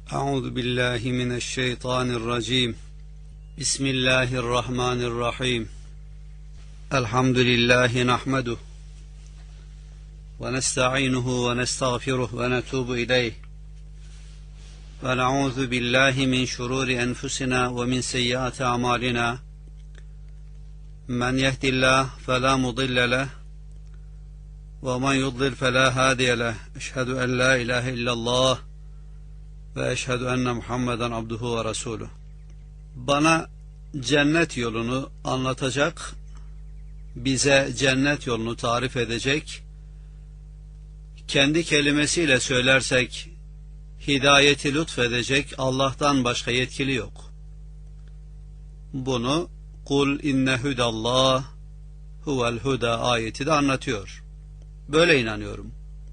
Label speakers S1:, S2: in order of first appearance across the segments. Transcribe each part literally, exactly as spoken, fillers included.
S1: Euzu billahi mineşşeytanirracim. Bismillahirrahmanirrahim. Elhamdülillahi nahmeduhu ve nestaînuhu ve nestağfiruhu ve netûbu ileyh. Ve na'ûzu billahi min şurûri enfusina ve min seyyiâti a'mâlinâ. Men yehdillah felâ mudille leh ve men yudlil felâ hâdiye leh. Eşhedü en lâ ilâhe illallah ve eşhedü enne Muhammeden abduhu ve resuluh. Bana cennet yolunu anlatacak, bize cennet yolunu tarif edecek, kendi kelimesiyle söylersek hidayeti lütfedecek Allah'tan başka yetkili yok. Bunu kul inne hudallah huvel huda ayeti de anlatıyor. Böyle inanıyorum.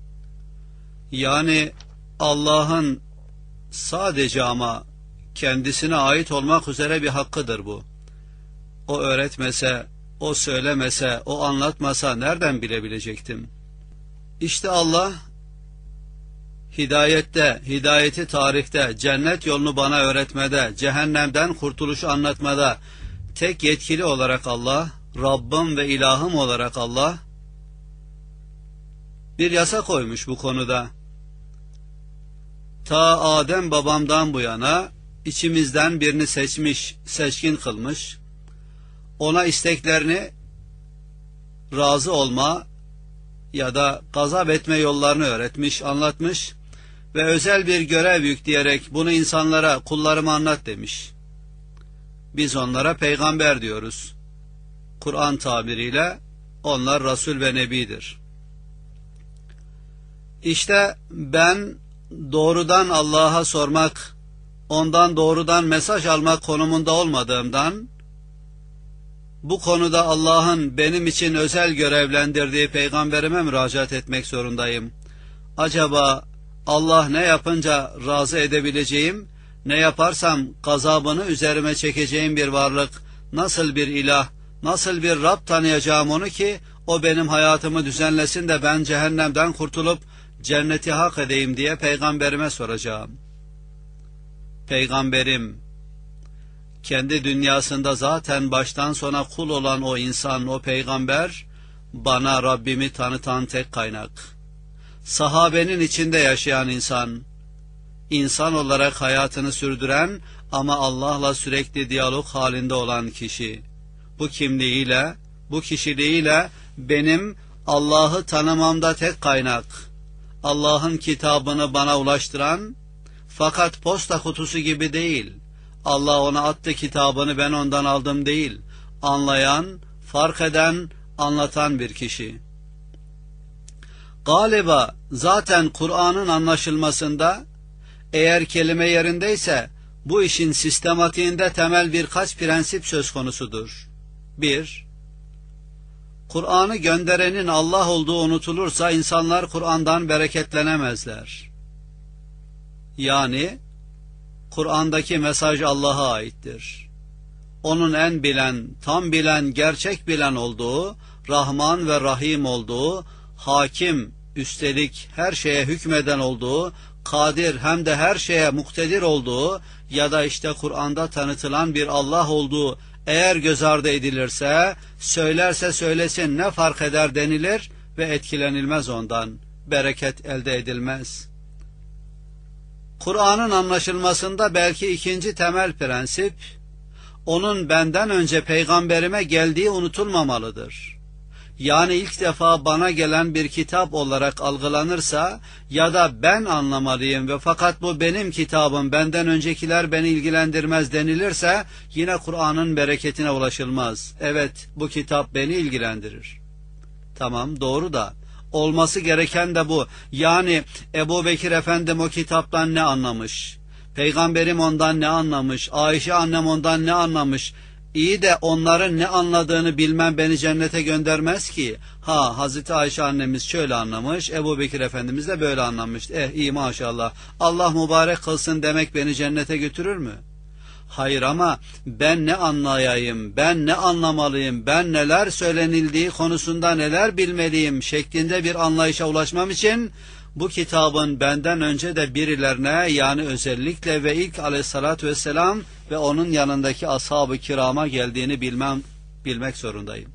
S1: Yani Allah'ın sadece ama kendisine ait olmak üzere bir hakkıdır bu. O öğretmese, o söylemese, o anlatmasa nereden bilebilecektim? İşte Allah hidayette, hidayeti tarifte, cennet yolunu bana öğretmede, cehennemden kurtuluşu anlatmada tek yetkili olarak Allah, Rabbim ve ilahım olarak Allah bir yasa koymuş bu konuda. Ta Adem babamdan bu yana içimizden birini seçmiş, seçkin kılmış, ona isteklerini razı olma ya da gazap etme yollarını öğretmiş, anlatmış ve özel bir görev yükleyerek bunu insanlara, kullarıma anlat demiş. Biz onlara peygamber diyoruz. Kur'an tabiriyle onlar Resul ve Nebidir. İşte ben doğrudan Allah'a sormak, ondan doğrudan mesaj almak konumunda olmadığımdan, bu konuda Allah'ın benim için özel görevlendirdiği peygamberime müracaat etmek zorundayım. Acaba Allah ne yapınca razı edebileceğim, ne yaparsam gazabını üzerime çekeceğim bir varlık, nasıl bir ilah, nasıl bir Rab tanıyacağım onu ki o benim hayatımı düzenlesin de ben cehennemden kurtulup cenneti hak edeyim diye peygamberime soracağım. Peygamberim, kendi dünyasında zaten baştan sona kul olan o insan, o peygamber, bana Rabbimi tanıtan tek kaynak. Sahabenin içinde yaşayan insan, insan olarak hayatını sürdüren ama Allah'la sürekli diyalog halinde olan kişi. Bu kimliğiyle, bu kişiliğiyle benim Allah'ı tanımamda tek kaynak. Allah'ın kitabını bana ulaştıran, fakat posta kutusu gibi değil, Allah ona attı kitabını ben ondan aldım değil, anlayan, fark eden, anlatan bir kişi. Galiba zaten Kur'an'ın anlaşılmasında, eğer kelime yerindeyse, bu işin sistematiğinde temel birkaç prensip söz konusudur. Bir, Kur'an'ı gönderenin Allah olduğu unutulursa insanlar Kur'an'dan bereketlenemezler. Yani Kur'an'daki mesaj Allah'a aittir. Onun en bilen, tam bilen, gerçek bilen olduğu, Rahman ve Rahim olduğu, hakim, üstelik her şeye hükmeden olduğu, kadir hem de her şeye muktedir olduğu ya da işte Kur'an'da tanıtılan bir Allah olduğu eğer göz ardı edilirse, söylerse söylesin ne fark eder denilir ve etkilenilmez ondan, bereket elde edilmez. Kur'an'ın anlaşılmasında belki ikinci temel prensip, onun benden önce peygamberime geldiği unutulmamalıdır. Yani ilk defa bana gelen bir kitap olarak algılanırsa ya da ben anlamalıyım ve fakat bu benim kitabım, benden öncekiler beni ilgilendirmez denilirse yine Kur'an'ın bereketine ulaşılmaz. Evet, bu kitap beni ilgilendirir. Tamam, doğru da olması gereken de bu. Yani Ebu Bekir Efendim o kitaptan ne anlamış? Peygamberim ondan ne anlamış? Ayşe annem ondan ne anlamış? İyi de onların ne anladığını bilmem beni cennete göndermez ki. Ha, Hazreti Ayşe annemiz şöyle anlamış, Ebu Bekir Efendimiz de böyle anlamış. Eh iyi maşallah, Allah mübarek kılsın demek beni cennete götürür mü? Hayır, ama ben ne anlayayım, ben ne anlamalıyım, ben neler söylenildiği konusunda neler bilmeliyim şeklinde bir anlayışa ulaşmam için bu kitabın benden önce de birilerine, yani özellikle ve ilk aleyhissalatü vesselam ve onun yanındaki ashab-ı kirama geldiğini bilmem, bilmek zorundayım.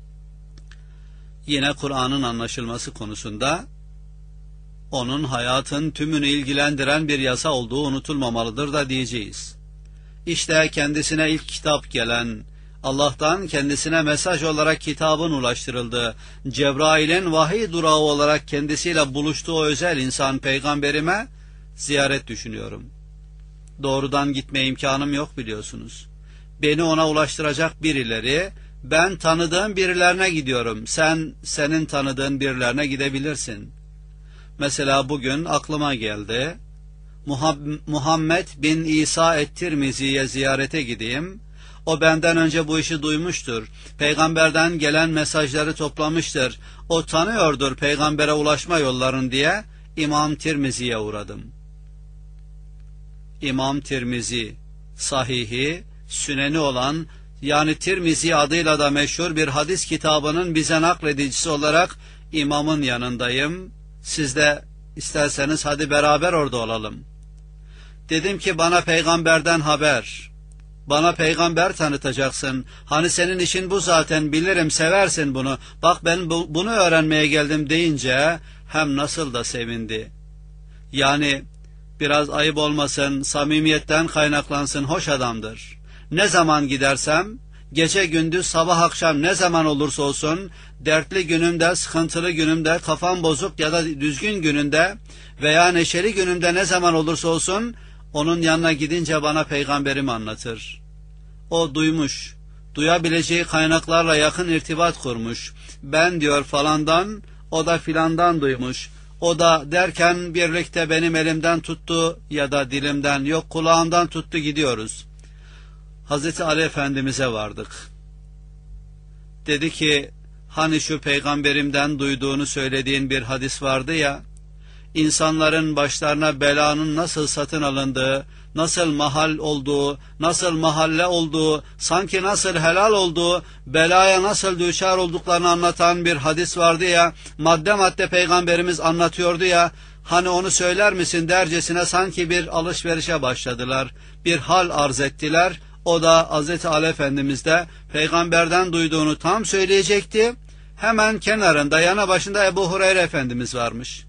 S1: Yine Kur'an'ın anlaşılması konusunda onun hayatın tümünü ilgilendiren bir yasa olduğu unutulmamalıdır da diyeceğiz. İşte kendisine ilk kitap gelen, Allah'tan kendisine mesaj olarak kitabın ulaştırıldığı, Cebrail'in vahiy durağı olarak kendisiyle buluştuğu özel insan peygamberime ziyaret düşünüyorum. Doğrudan gitme imkanım yok biliyorsunuz. Beni ona ulaştıracak birileri, ben tanıdığım birilerine gidiyorum. Sen, senin tanıdığın birilerine gidebilirsin. Mesela bugün aklıma geldi, Muhammed bin İsa et-Tirmizi'ye ziyarete gideyim. O benden önce bu işi duymuştur. Peygamberden gelen mesajları toplamıştır. O tanıyordur peygambere ulaşma yollarını diye İmam Tirmizi'ye uğradım. İmam Tirmizi, sahihi, süneni olan, yani Tirmizi adıyla da meşhur bir hadis kitabının bize nakledicisi olarak imamın yanındayım. Siz de isterseniz hadi beraber orada olalım. Dedim ki bana peygamberden haber, bana peygamber tanıtacaksın. Hani senin işin bu zaten, bilirim seversin bunu. Bak ben bu, bunu öğrenmeye geldim deyince hem nasıl da sevindi. Yani biraz ayıp olmasın, samimiyetten kaynaklansın, hoş adamdır. Ne zaman gidersem, gece gündüz sabah akşam ne zaman olursa olsun, dertli günümde, sıkıntılı günümde, kafam bozuk ya da düzgün gününde veya neşeli günümde ne zaman olursa olsun, onun yanına gidince bana peygamberimi anlatır. O duymuş, duyabileceği kaynaklarla yakın irtibat kurmuş. Ben diyor falandan, o da filandan duymuş. O da derken birlikte benim elimden tuttu ya da dilimden, yok kulağımdan tuttu, gidiyoruz. Hazreti Ali Efendimiz'e vardık. Dedi ki, hani şu peygamberimden duyduğunu söylediğin bir hadis vardı ya, İnsanların başlarına belanın nasıl satın alındığı, nasıl mahal olduğu, nasıl mahalle olduğu, sanki nasıl helal olduğu, belaya nasıl düçar olduklarını anlatan bir hadis vardı ya, madde madde peygamberimiz anlatıyordu ya, hani onu söyler misin dercesine sanki bir alışverişe başladılar, bir hal arz ettiler. O da Hazreti Ali Efendimiz de peygamberden duyduğunu tam söyleyecekti. Hemen kenarında, yana başında Ebu Hureyre Efendimiz varmış.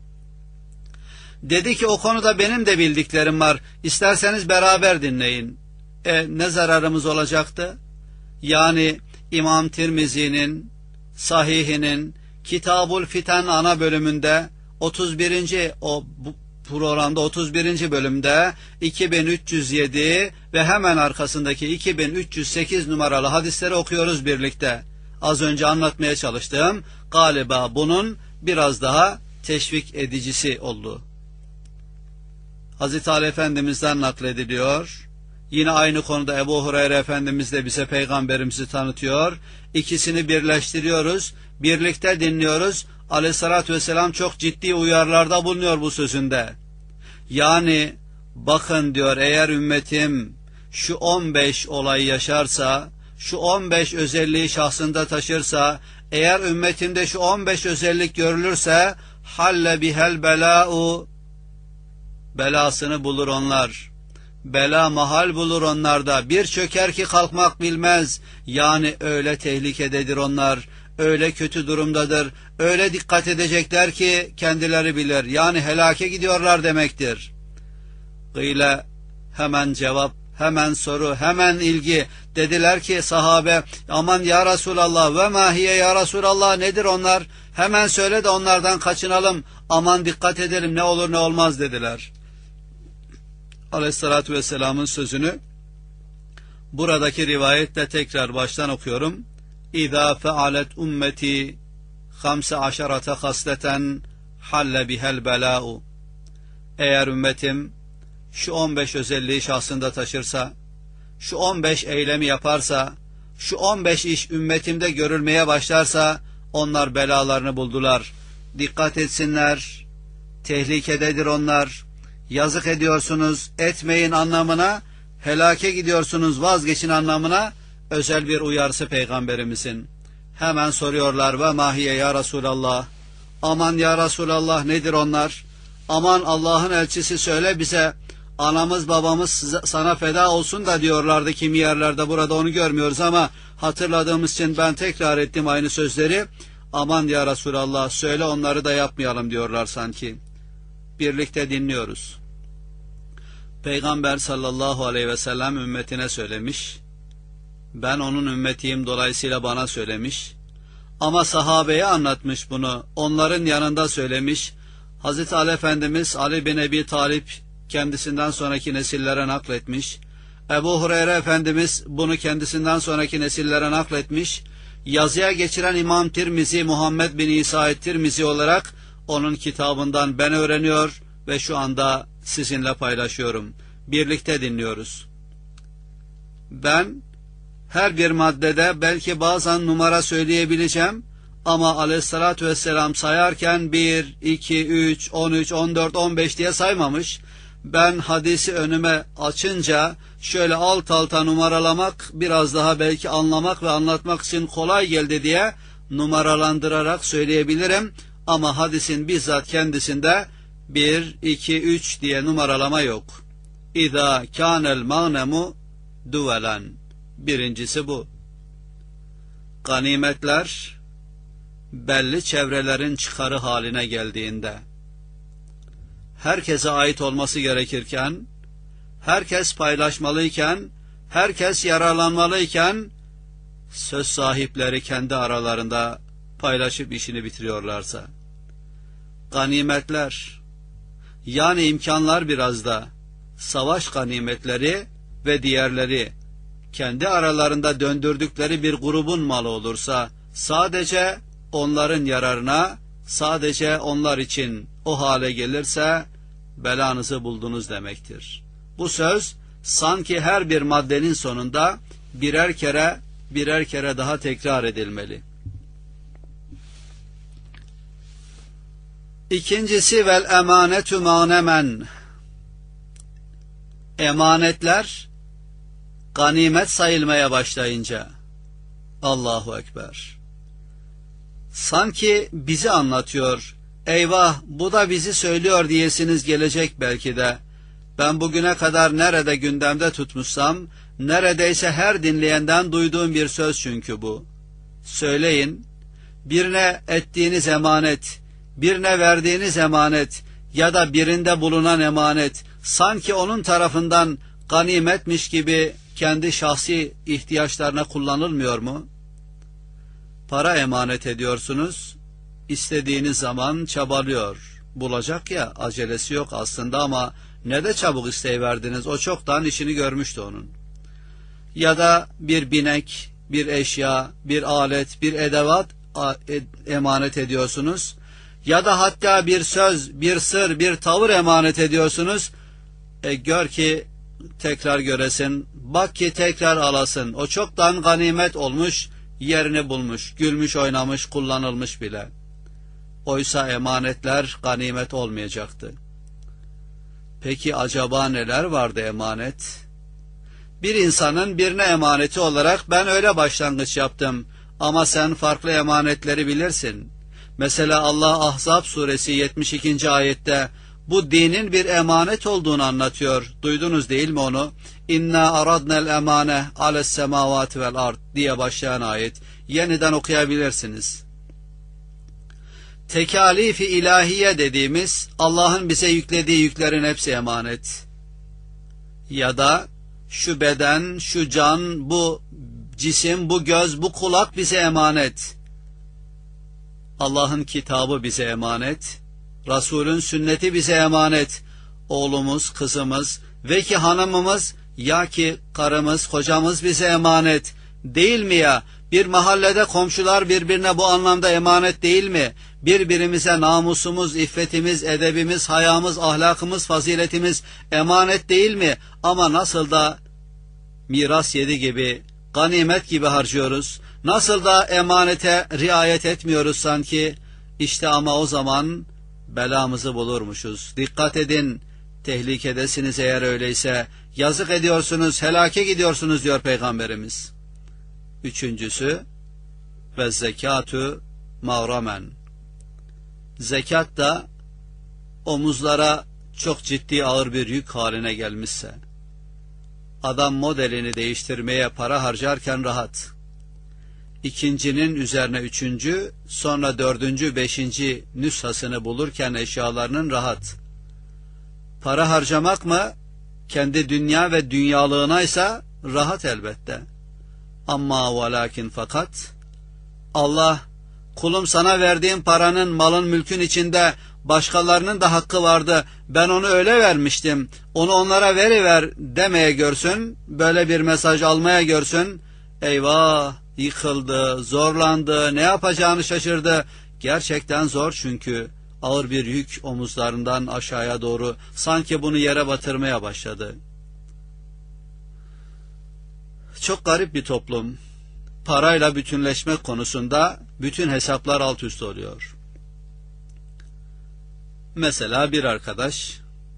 S1: Dedi ki o konuda benim de bildiklerim var. İsterseniz beraber dinleyin. E ne zararımız olacaktı? Yani İmam Tirmizi'nin Sahihinin Kitabul Fiten ana bölümünde otuz birinci o bu programda otuz birinci bölümde iki bin üç yüz yedi ve hemen arkasındaki iki bin üç yüz sekiz numaralı hadisleri okuyoruz birlikte. Az önce anlatmaya çalıştığım galiba bunun biraz daha teşvik edicisi oldu. Hazreti Ali Efendimiz'den naklediliyor. Yine aynı konuda Ebu Hureyre Efendimiz de bize peygamberimizi tanıtıyor. İkisini birleştiriyoruz. Birlikte dinliyoruz. Aleyhissalatü vesselam çok ciddi uyarılarda bulunuyor bu sözünde. Yani bakın diyor, eğer ümmetim şu on beş olayı yaşarsa, şu on beş özelliği şahsında taşırsa, eğer ümmetimde şu on beş özellik görülürse, halle bihel belâ'u, belasını bulur onlar. Bela mahal bulur onlarda. Bir çöker ki kalkmak bilmez. Yani öyle tehlikededir onlar. Öyle kötü durumdadır. Öyle dikkat edecekler ki kendileri bilir. Yani helake gidiyorlar demektir. Gıyle, hemen cevap, hemen soru, hemen ilgi. Dediler ki sahabe, aman ya Resulallah, ve mahiye ya Resulallah, nedir onlar? Hemen söyle de onlardan kaçınalım. Aman dikkat edelim, ne olur ne olmaz dediler. Aleyhissalatü vesselamın sözünü buradaki rivayetle tekrar baştan okuyorum. İzâ fealet ümmeti hamse aşarate hasleten halle bihel belâ'u. Eğer ümmetim şu on beş özelliği şahsında taşırsa, şu on beş eylemi yaparsa, şu on beş iş ümmetimde görülmeye başlarsa, onlar belalarını buldular. Dikkat etsinler, tehlikededir onlar. Yazık ediyorsunuz, etmeyin anlamına, helake gidiyorsunuz, vazgeçin anlamına özel bir uyarısı peygamberimizin. Hemen soruyorlar, ve mahiye ya Resulallah, aman ya Resulallah, nedir onlar? Aman Allah'ın elçisi söyle bize, anamız babamız sana feda olsun da diyorlardı kimi yerlerde, burada onu görmüyoruz ama hatırladığımız için ben tekrar ettim aynı sözleri. Aman ya Resulallah söyle onları da yapmayalım diyorlar sanki. Birlikte dinliyoruz. Peygamber sallallahu aleyhi ve sellem ümmetine söylemiş. Ben onun ümmetiyim, dolayısıyla bana söylemiş. Ama sahabeye anlatmış bunu. Onların yanında söylemiş. Hazreti Ali Efendimiz Ali bin Ebi Talip kendisinden sonraki nesillere nakletmiş. Ebu Hureyre Efendimiz bunu kendisinden sonraki nesillere nakletmiş. Yazıya geçiren İmam Tirmizi, Muhammed bin İsa Tirmizi olarak onun kitabından ben öğreniyor ve şu anda sizinle paylaşıyorum. Birlikte dinliyoruz. Ben her bir maddede belki bazen numara söyleyebileceğim ama aleyhissalatü vesselam sayarken bir, iki, üç, on üç, on dört, on beş diye saymamış. Ben hadisi önüme açınca şöyle alt alta numaralamak, biraz daha belki anlamak ve anlatmak için kolay geldi diye numaralandırarak söyleyebilirim. Ama hadisin bizzat kendisinde bir, iki, üç diye numaralama yok. İza kânel mağnemu duvelen. Birincisi bu. Ganimetler belli çevrelerin çıkarı haline geldiğinde, herkese ait olması gerekirken, herkes paylaşmalıyken, herkes yararlanmalıyken, söz sahipleri kendi aralarında paylaşıp işini bitiriyorlarsa, ganimetler, yani imkanlar biraz da, savaş ganimetleri ve diğerleri, kendi aralarında döndürdükleri bir grubun malı olursa, sadece onların yararına, sadece onlar için o hale gelirse, belanızı buldunuz demektir. Bu söz, sanki her bir maddenin sonunda birer kere, birer kere daha tekrar edilmeli. İkincisi, vel emanetu mağnemen. Emanetler, ganimet sayılmaya başlayınca, Allahu Ekber, sanki bizi anlatıyor, eyvah bu da bizi söylüyor diyesiniz gelecek belki de. Ben bugüne kadar nerede gündemde tutmuşsam, neredeyse her dinleyenden duyduğum bir söz çünkü bu. Söyleyin, birine ettiğiniz emanet, birine verdiğiniz emanet ya da birinde bulunan emanet, sanki onun tarafından ganimetmiş gibi kendi şahsi ihtiyaçlarına kullanılmıyor mu? Para emanet ediyorsunuz, istediğiniz zaman çabalıyor. Bulacak ya, acelesi yok aslında ama ne de çabuk isteyiverdiniz, o çoktan işini görmüştü onun. Ya da bir binek, bir eşya, bir alet, bir edevat emanet ediyorsunuz. Ya da hatta bir söz, bir sır, bir tavır emanet ediyorsunuz. E gör ki tekrar göresin, bak ki tekrar alasın. O çoktan ganimet olmuş, yerini bulmuş, gülmüş oynamış, kullanılmış bile. Oysa emanetler ganimet olmayacaktı. Peki acaba neler vardı emanet? Bir insanın birine emaneti olarak ben öyle başlangıç yaptım ama sen farklı emanetleri bilirsin. Mesela Allah Ahzab suresi yetmiş ikinci ayette bu dinin bir emanet olduğunu anlatıyor. Duydunuz değil mi onu? İnna aradnel emane ales semavati vel ard diye başlayan ayet. Yeniden okuyabilirsiniz. Tekalifi ilahiye dediğimiz Allah'ın bize yüklediği yüklerin hepsi emanet. Ya da şu beden, şu can, bu cisim, bu göz, bu kulak bize emanet. Allah'ın kitabı bize emanet. Resulün sünneti bize emanet. Oğlumuz, kızımız ve ki hanımımız ya ki karımız, kocamız bize emanet. Değil mi ya? Bir mahallede komşular birbirine bu anlamda emanet değil mi? Birbirimize namusumuz, iffetimiz, edebimiz, hayamız, ahlakımız, faziletimiz emanet değil mi? Ama nasıl da miras yedi gibi, ganimet gibi harcıyoruz. Nasıl da emanete riayet etmiyoruz sanki. İşte ama o zaman belamızı bulurmuşuz. Dikkat edin, tehlikedesiniz eğer öyleyse. Yazık ediyorsunuz, helake gidiyorsunuz diyor Peygamberimiz. Üçüncüsü, ve zekatü mağramen. Zekat da omuzlara çok ciddi ağır bir yük haline gelmişse, adam modelini değiştirmeye para harcarken rahat, ikincinin üzerine üçüncü, sonra dördüncü, beşinci nüshasını bulurken eşyalarının rahat. Para harcamak mı? Kendi dünya ve dünyalığına ise rahat elbette. Amma ve lakin fakat, Allah, kulum sana verdiğim paranın, malın, mülkün içinde başkalarının da hakkı vardı, ben onu öyle vermiştim, onu onlara veriver demeye görsün, böyle bir mesaj almaya görsün, eyvah, yıkıldı, zorlandı, ne yapacağını şaşırdı. Gerçekten zor, çünkü ağır bir yük omuzlarından aşağıya doğru sanki bunu yere batırmaya başladı. Çok garip bir toplum. Parayla bütünleşmek konusunda bütün hesaplar alt üst oluyor. Mesela bir arkadaş,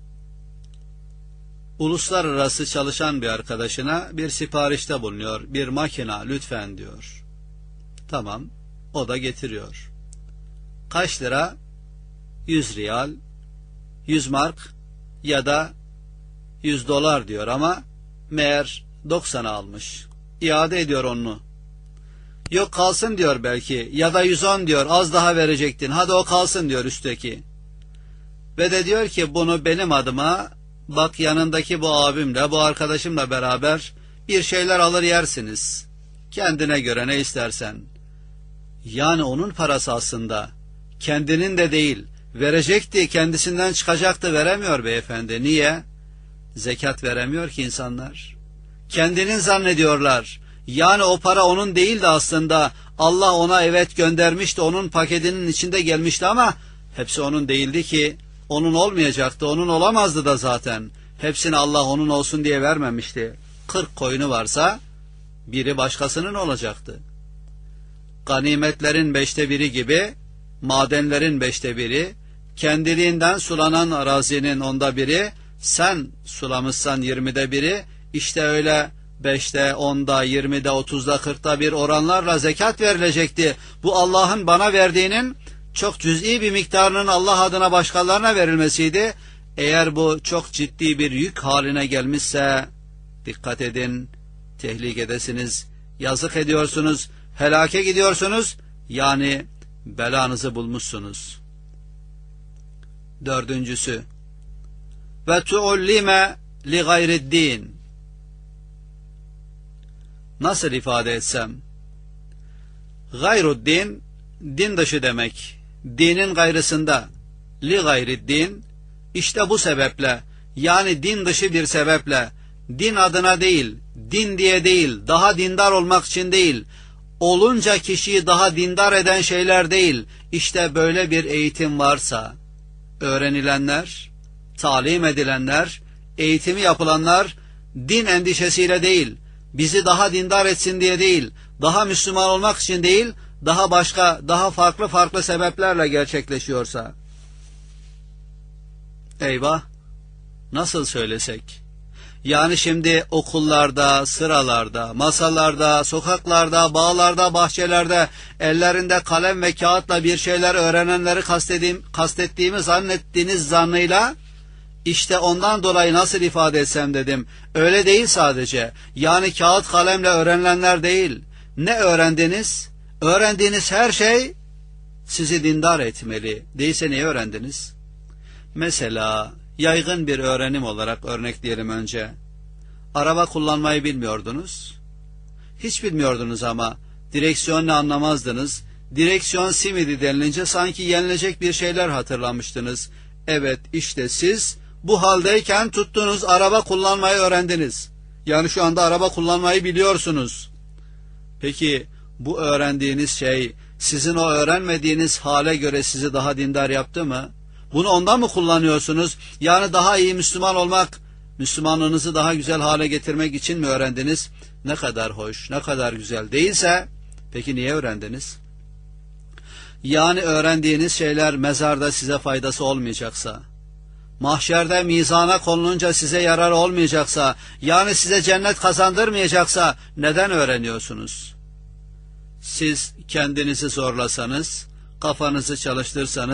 S1: uluslararası çalışan bir arkadaşına bir siparişte bulunuyor. Bir makina lütfen diyor. Tamam, o da getiriyor. Kaç lira? yüz riyal, yüz mark ya da yüz dolar diyor ama meğer doksan'a almış. İade ediyor onu. Yok kalsın diyor belki, ya da yüz on diyor, az daha verecektin, hadi o kalsın diyor üstteki. Ve de diyor ki bunu benim adıma, bak yanındaki bu abimle, bu arkadaşımla beraber bir şeyler alır yersiniz. Kendine göre ne istersen. Yani onun parası aslında, kendinin de değil, verecekti, kendisinden çıkacaktı, veremiyor beyefendi. Niye? Zekat veremiyor ki insanlar. Kendinin zannediyorlar. Yani o para onun değildi aslında. Allah ona evet göndermişti, onun paketinin içinde gelmişti ama hepsi onun değildi ki, onun olmayacaktı, onun olamazdı da zaten. Hepsini Allah onun olsun diye vermemişti. Kırk koyunu varsa biri başkasının olacaktı. Ganimetlerin beşte biri gibi, madenlerin beşte biri, kendiliğinden sulanan arazinin onda biri, sen sulamışsan yirmide biri, işte öyle beşte, onda, yirmide, otuzda, kırkta bir oranlarla zekat verilecekti. Bu Allah'ın bana verdiğinin çok cüz'i bir miktarının Allah adına başkalarına verilmesiydi. Eğer bu çok ciddi bir yük haline gelmişse, dikkat edin, tehlikedesiniz, yazık ediyorsunuz, helake gidiyorsunuz, yani belanızı bulmuşsunuz. Dördüncüsü, ve tuullime li gayriddin. Nasıl ifade etsem? Gayruddin, din dışı demek. Dinin gayrısında. Li gayriddin, işte bu sebeple, yani din dışı bir sebeple, din adına değil, din diye değil, daha dindar olmak için değil, olunca kişiyi daha dindar eden şeyler değil, işte böyle bir eğitim varsa, öğrenilenler, talim edilenler, eğitimi yapılanlar, din endişesiyle değil, bizi daha dindar etsin diye değil, daha Müslüman olmak için değil, daha başka, daha farklı farklı sebeplerle gerçekleşiyorsa, eyvah, nasıl söylesek? Yani şimdi okullarda, sıralarda, masalarda, sokaklarda, bağlarda, bahçelerde, ellerinde kalem ve kağıtla bir şeyler öğrenenleri kastediğim, kastettiğimi zannettiğiniz zannıyla, işte ondan dolayı nasıl ifade etsem dedim. Öyle değil sadece. Yani kağıt kalemle öğrenilenler değil. Ne öğrendiniz? Öğrendiğiniz her şey sizi dindar etmeli. Değilse neyi öğrendiniz? Mesela yaygın bir öğrenim olarak örnekleyelim önce. Araba kullanmayı bilmiyordunuz. Hiç bilmiyordunuz ama direksiyon ne anlamazdınız. Direksiyon simidi denilince sanki yenilecek bir şeyler hatırlamıştınız. Evet, işte siz bu haldeyken tuttunuz, araba kullanmayı öğrendiniz. Yani şu anda araba kullanmayı biliyorsunuz. Peki bu öğrendiğiniz şey sizin o öğrenmediğiniz hale göre sizi daha dindar yaptı mı? Bunu ondan mı kullanıyorsunuz? Yani daha iyi Müslüman olmak, Müslümanlığınızı daha güzel hale getirmek için mi öğrendiniz? Ne kadar hoş, ne kadar güzel. Değilse peki niye öğrendiniz? Yani öğrendiğiniz şeyler mezarda size faydası olmayacaksa, mahşerde mizana konulunca size yarar olmayacaksa, yani size cennet kazandırmayacaksa neden öğreniyorsunuz? Siz kendinizi zorlasanız, kafanızı çalıştırsanız,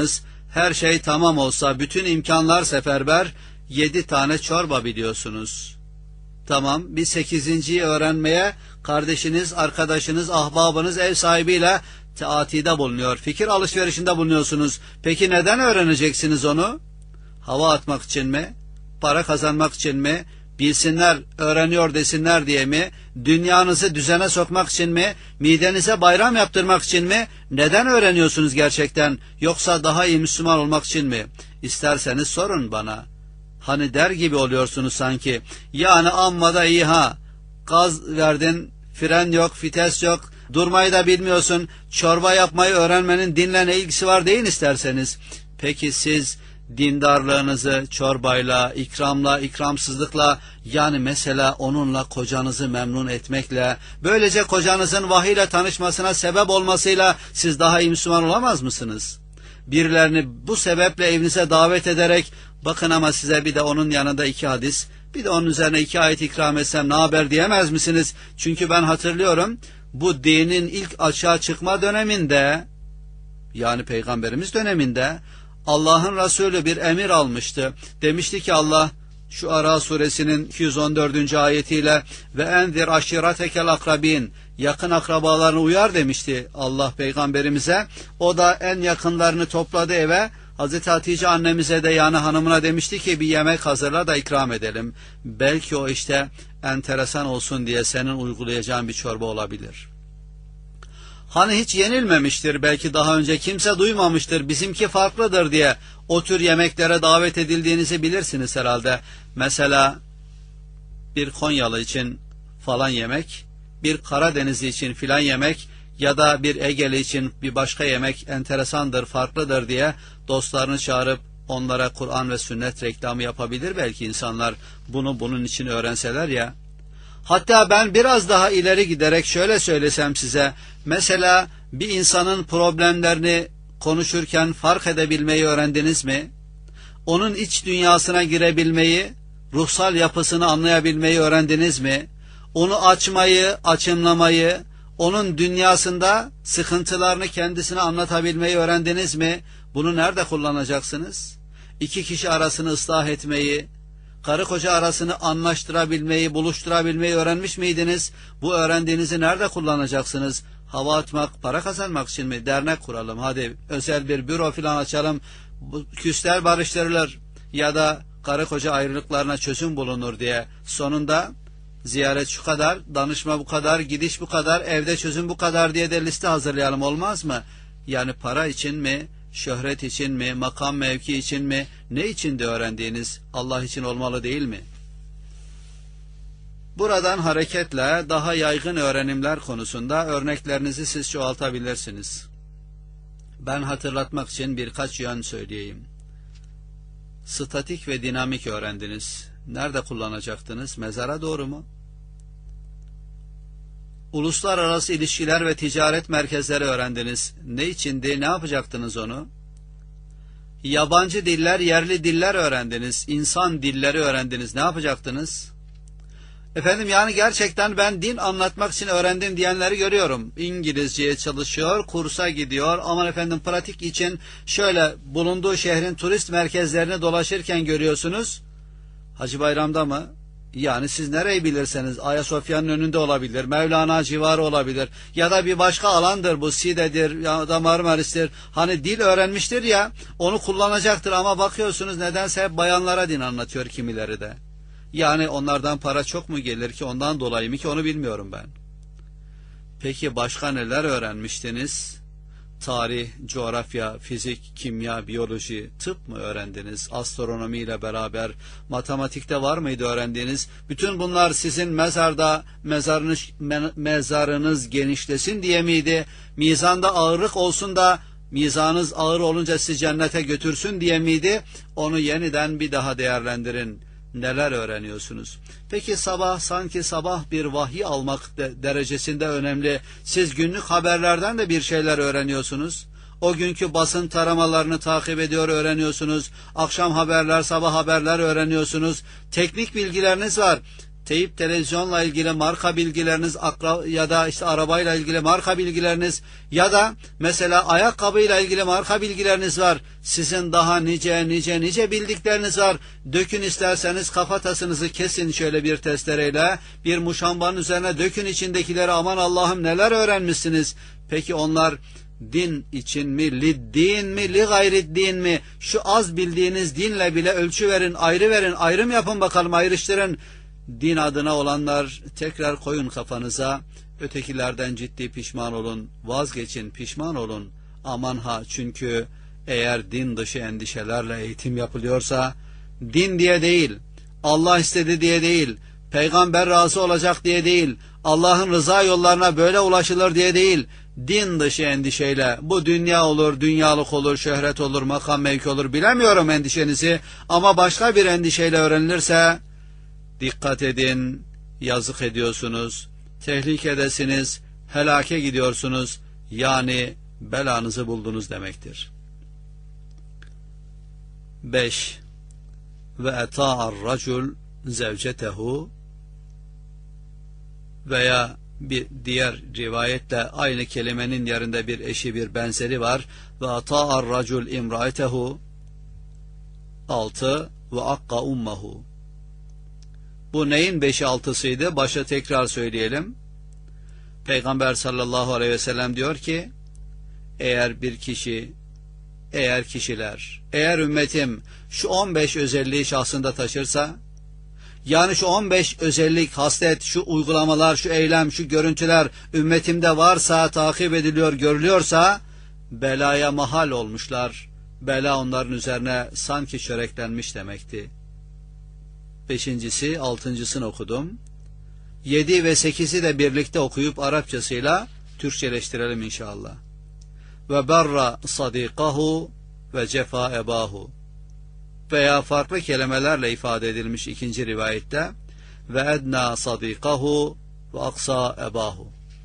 S1: her şey tamam olsa, bütün imkanlar seferber, yedi tane çorba biliyorsunuz. Tamam, bir sekizinciyi öğrenmeye kardeşiniz, arkadaşınız, ahbabınız, ev sahibiyle teatide bulunuyor. Fikir alışverişinde bulunuyorsunuz. Peki neden öğreneceksiniz onu? Hava atmak için mi? Para kazanmak için mi? Bilsinler, öğreniyor desinler diye mi? Dünyanızı düzene sokmak için mi? Midenize bayram yaptırmak için mi? Neden öğreniyorsunuz gerçekten? Yoksa daha iyi Müslüman olmak için mi? İsterseniz sorun bana. Hani der gibi oluyorsunuz sanki. Yani amma da iyi ha. Gaz verdin, fren yok, vites yok. Durmayı da bilmiyorsun. Çorba yapmayı öğrenmenin dinle ne ilgisi var deyin isterseniz. Peki siz dindarlığınızı çorbayla, ikramla, ikramsızlıkla, yani mesela onunla kocanızı memnun etmekle, böylece kocanızın vahiyle tanışmasına sebep olmasıyla siz daha iyi Müslüman olamaz mısınız? Birilerini bu sebeple evinize davet ederek, bakın ama size bir de onun yanında iki hadis, bir de onun üzerine iki ayet ikram etsem ne haber diyemez misiniz? Çünkü ben hatırlıyorum, bu dinin ilk açığa çıkma döneminde, yani Peygamberimiz döneminde, Allah'ın Resulü bir emir almıştı. Demişti ki Allah, şu Ara suresinin iki yüz on dördüncü ayetiyle ve enzir aşiretekel akrabin, yakın akrabalarını uyar demişti Allah Peygamberimize. O da en yakınlarını topladı eve. Hazreti Hatice annemize de, yani hanımına demişti ki bir yemek hazırla da ikram edelim. Belki o işte enteresan olsun diye senin uygulayacağın bir çorba olabilir. Hani hiç yenilmemiştir, belki daha önce kimse duymamıştır, bizimki farklıdır diye o tür yemeklere davet edildiğinizi bilirsiniz herhalde. Mesela bir Konyalı için falan yemek, bir Karadenizli için filan yemek ya da bir Egeli için bir başka yemek enteresandır, farklıdır diye dostlarını çağırıp onlara Kur'an ve sünnet reklamı yapabilir belki insanlar, bunu bunun için öğrenseler ya. Hatta ben biraz daha ileri giderek şöyle söylesem size, mesela bir insanın problemlerini konuşurken fark edebilmeyi öğrendiniz mi? Onun iç dünyasına girebilmeyi, ruhsal yapısını anlayabilmeyi öğrendiniz mi? Onu açmayı, açımlamayı, onun dünyasında sıkıntılarını kendisine anlatabilmeyi öğrendiniz mi? Bunu nerede kullanacaksınız? İki kişi arasını ıslah etmeyi, karı koca arasını anlaştırabilmeyi, buluşturabilmeyi öğrenmiş miydiniz? Bu öğrendiğinizi nerede kullanacaksınız? Hava atmak, para kazanmak için mi? Dernek kuralım, hadi özel bir büro filan açalım, küsler barıştırılır ya da karı koca ayrılıklarına çözüm bulunur diye. Sonunda ziyaret şu kadar, danışma bu kadar, gidiş bu kadar, evde çözüm bu kadar diye de liste hazırlayalım, olmaz mı? Yani para için mi? Şöhret için mi, makam mevki için mi, ne için de öğrendiğiniz Allah için olmalı değil mi? Buradan hareketle daha yaygın öğrenimler konusunda örneklerinizi siz çoğaltabilirsiniz. Ben hatırlatmak için birkaç yön söyleyeyim. Statik ve dinamik öğrendiniz. Nerede kullanacaktınız? Mezara doğru mu? Uluslararası ilişkiler ve ticaret merkezleri öğrendiniz. Ne içindi, ne yapacaktınız onu? Yabancı diller, yerli diller öğrendiniz. İnsan dilleri öğrendiniz. Ne yapacaktınız? Efendim, yani gerçekten ben din anlatmak için öğrendim diyenleri görüyorum. İngilizceye çalışıyor, kursa gidiyor. Aman efendim, pratik için şöyle bulunduğu şehrin turist merkezlerini dolaşırken görüyorsunuz. Hacı Bayram'da mı? Yani siz nereyi bilirseniz, Ayasofya'nın önünde olabilir, Mevlana civarı olabilir ya da bir başka alandır, bu Side'dir ya da Marmaris'tir. Hani dil öğrenmiştir ya, onu kullanacaktır ama bakıyorsunuz nedense hep bayanlara din anlatıyor kimileri de. Yani onlardan para çok mu gelir ki, ondan dolayı mı ki, onu bilmiyorum ben. Peki başka neler öğrenmiştiniz? Tarih, coğrafya, fizik, kimya, biyoloji, tıp mı öğrendiniz? Astronomi ile beraber matematikte var mıydı öğrendiğiniz? Bütün bunlar sizin mezarda mezarınız, me, mezarınız genişlesin diye miydi? Mizanda ağırlık olsun da mizanınız ağır olunca sizi cennete götürsün diye miydi? Onu yeniden bir daha değerlendirin. Neler öğreniyorsunuz? Peki sabah, sanki sabah bir vahiy almak de, derecesinde önemli. Siz günlük haberlerden de bir şeyler öğreniyorsunuz. O günkü basın taramalarını takip ediyor, öğreniyorsunuz. Akşam haberler, sabah haberler öğreniyorsunuz. Teknik bilgileriniz var. teyip televizyonla ilgili marka bilgileriniz, akra ya da işte arabayla ilgili marka bilgileriniz ya da mesela ayakkabıyla ilgili marka bilgileriniz var. Sizin daha nice nice nice bildikleriniz var. Dökün isterseniz kafatasınızı kesin şöyle bir testereyle, bir muşambanın üzerine dökün içindekileri, aman Allah'ım neler öğrenmişsiniz. Peki onlar din için mi, liddin mi, li gayriddin mi? Şu az bildiğiniz dinle bile ölçü verin, ayrı verin, ayrım yapın bakalım, ayrıştırın. Din adına olanlar tekrar koyun kafanıza. Ötekilerden ciddi pişman olun, vazgeçin, pişman olun. Aman ha, çünkü eğer din dışı endişelerle eğitim yapılıyorsa, din diye değil, Allah istedi diye değil, peygamber razı olacak diye değil, Allah'ın rıza yollarına böyle ulaşılır diye değil, din dışı endişeyle, bu dünya olur, dünyalık olur, şöhret olur, makam mevki olur, bilemiyorum endişenizi, ama başka bir endişeyle öğrenilirse, dikkat edin, yazık ediyorsunuz, tehlikedesiniz, helake gidiyorsunuz, yani belanızı buldunuz demektir. beş. Ve eta'ar racul zevcetehu, veya bir diğer rivayetle aynı kelimenin yerinde bir eşi, bir benzeri var. Ve ata'ar racul imraetehu. altı. Ve akka ummehu. Bu neyin beşi altısıydı? Başa tekrar söyleyelim. Peygamber sallallahu aleyhi ve sellem diyor ki, eğer bir kişi, eğer kişiler, eğer ümmetim şu on beş özelliği şahsında taşırsa, yani şu on beş özellik, haslet, şu uygulamalar, şu eylem, şu görüntüler ümmetimde varsa, takip ediliyor, görülüyorsa, belaya mahal olmuşlar. Bela onların üzerine sanki çöreklenmiş demekti. Beşincisi, altıncısını okudum. Yedi ve sekizi de birlikte okuyup Arapçasıyla Türkçeleştirelim inşallah. Ve berra sadikahu ve cefa ebahu. Veya farklı kelimelerle ifade edilmiş ikinci rivayette, ve edna sadikahu ve aksa ebahu.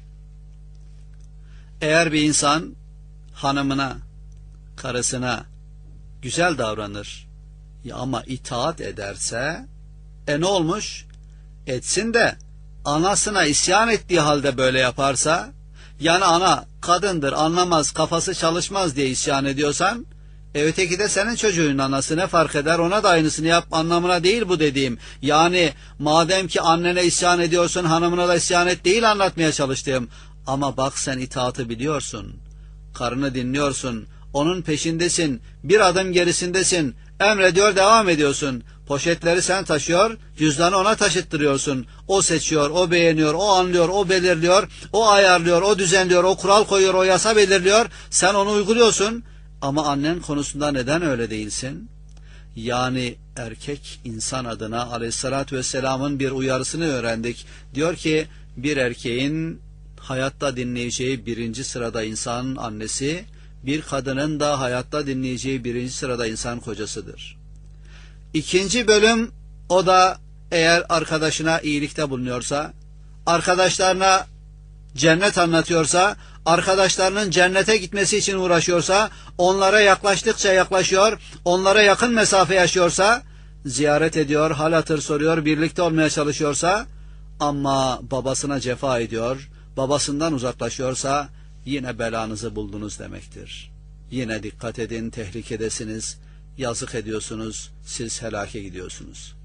S1: Eğer bir insan hanımına, karısına güzel davranır ya ama itaat ederse, e ne olmuş? Etsin de anasına isyan ettiği halde böyle yaparsa, yani ana kadındır, anlamaz, kafası çalışmaz diye isyan ediyorsan, E öteki de senin çocuğun anası, ne fark eder, ona da aynısını yap anlamına değil bu dediğim. Yani madem ki annene isyan ediyorsun, hanımına da isyan et değil anlatmaya çalıştığım. Ama bak sen itaatı biliyorsun, karını dinliyorsun, onun peşindesin, bir adım gerisindesin, emrediyor devam ediyorsun. Poşetleri sen taşıyor, cüzdanı ona taşıttırıyorsun. O seçiyor, o beğeniyor, o anlıyor, o belirliyor, o ayarlıyor, o düzenliyor, o kural koyuyor, o yasa belirliyor. Sen onu uyguluyorsun. Ama annen konusunda neden öyle değilsin? Yani erkek insan adına aleyhissalatü vesselamın bir uyarısını öğrendik. Diyor ki bir erkeğin hayatta dinleyeceği birinci sırada insan annesi, bir kadının da hayatta dinleyeceği birinci sırada insan kocasıdır. İkinci bölüm, o da eğer arkadaşına iyilikte bulunuyorsa, arkadaşlarına cennet anlatıyorsa, arkadaşlarının cennete gitmesi için uğraşıyorsa, onlara yaklaştıkça yaklaşıyor, onlara yakın mesafe yaşıyorsa, ziyaret ediyor, hal hatır soruyor, birlikte olmaya çalışıyorsa, ama babasına cefa ediyor, babasından uzaklaşıyorsa, yine belanızı buldunuz demektir. Yine dikkat edin, tehlikedesiniz, yazık ediyorsunuz, siz helake gidiyorsunuz.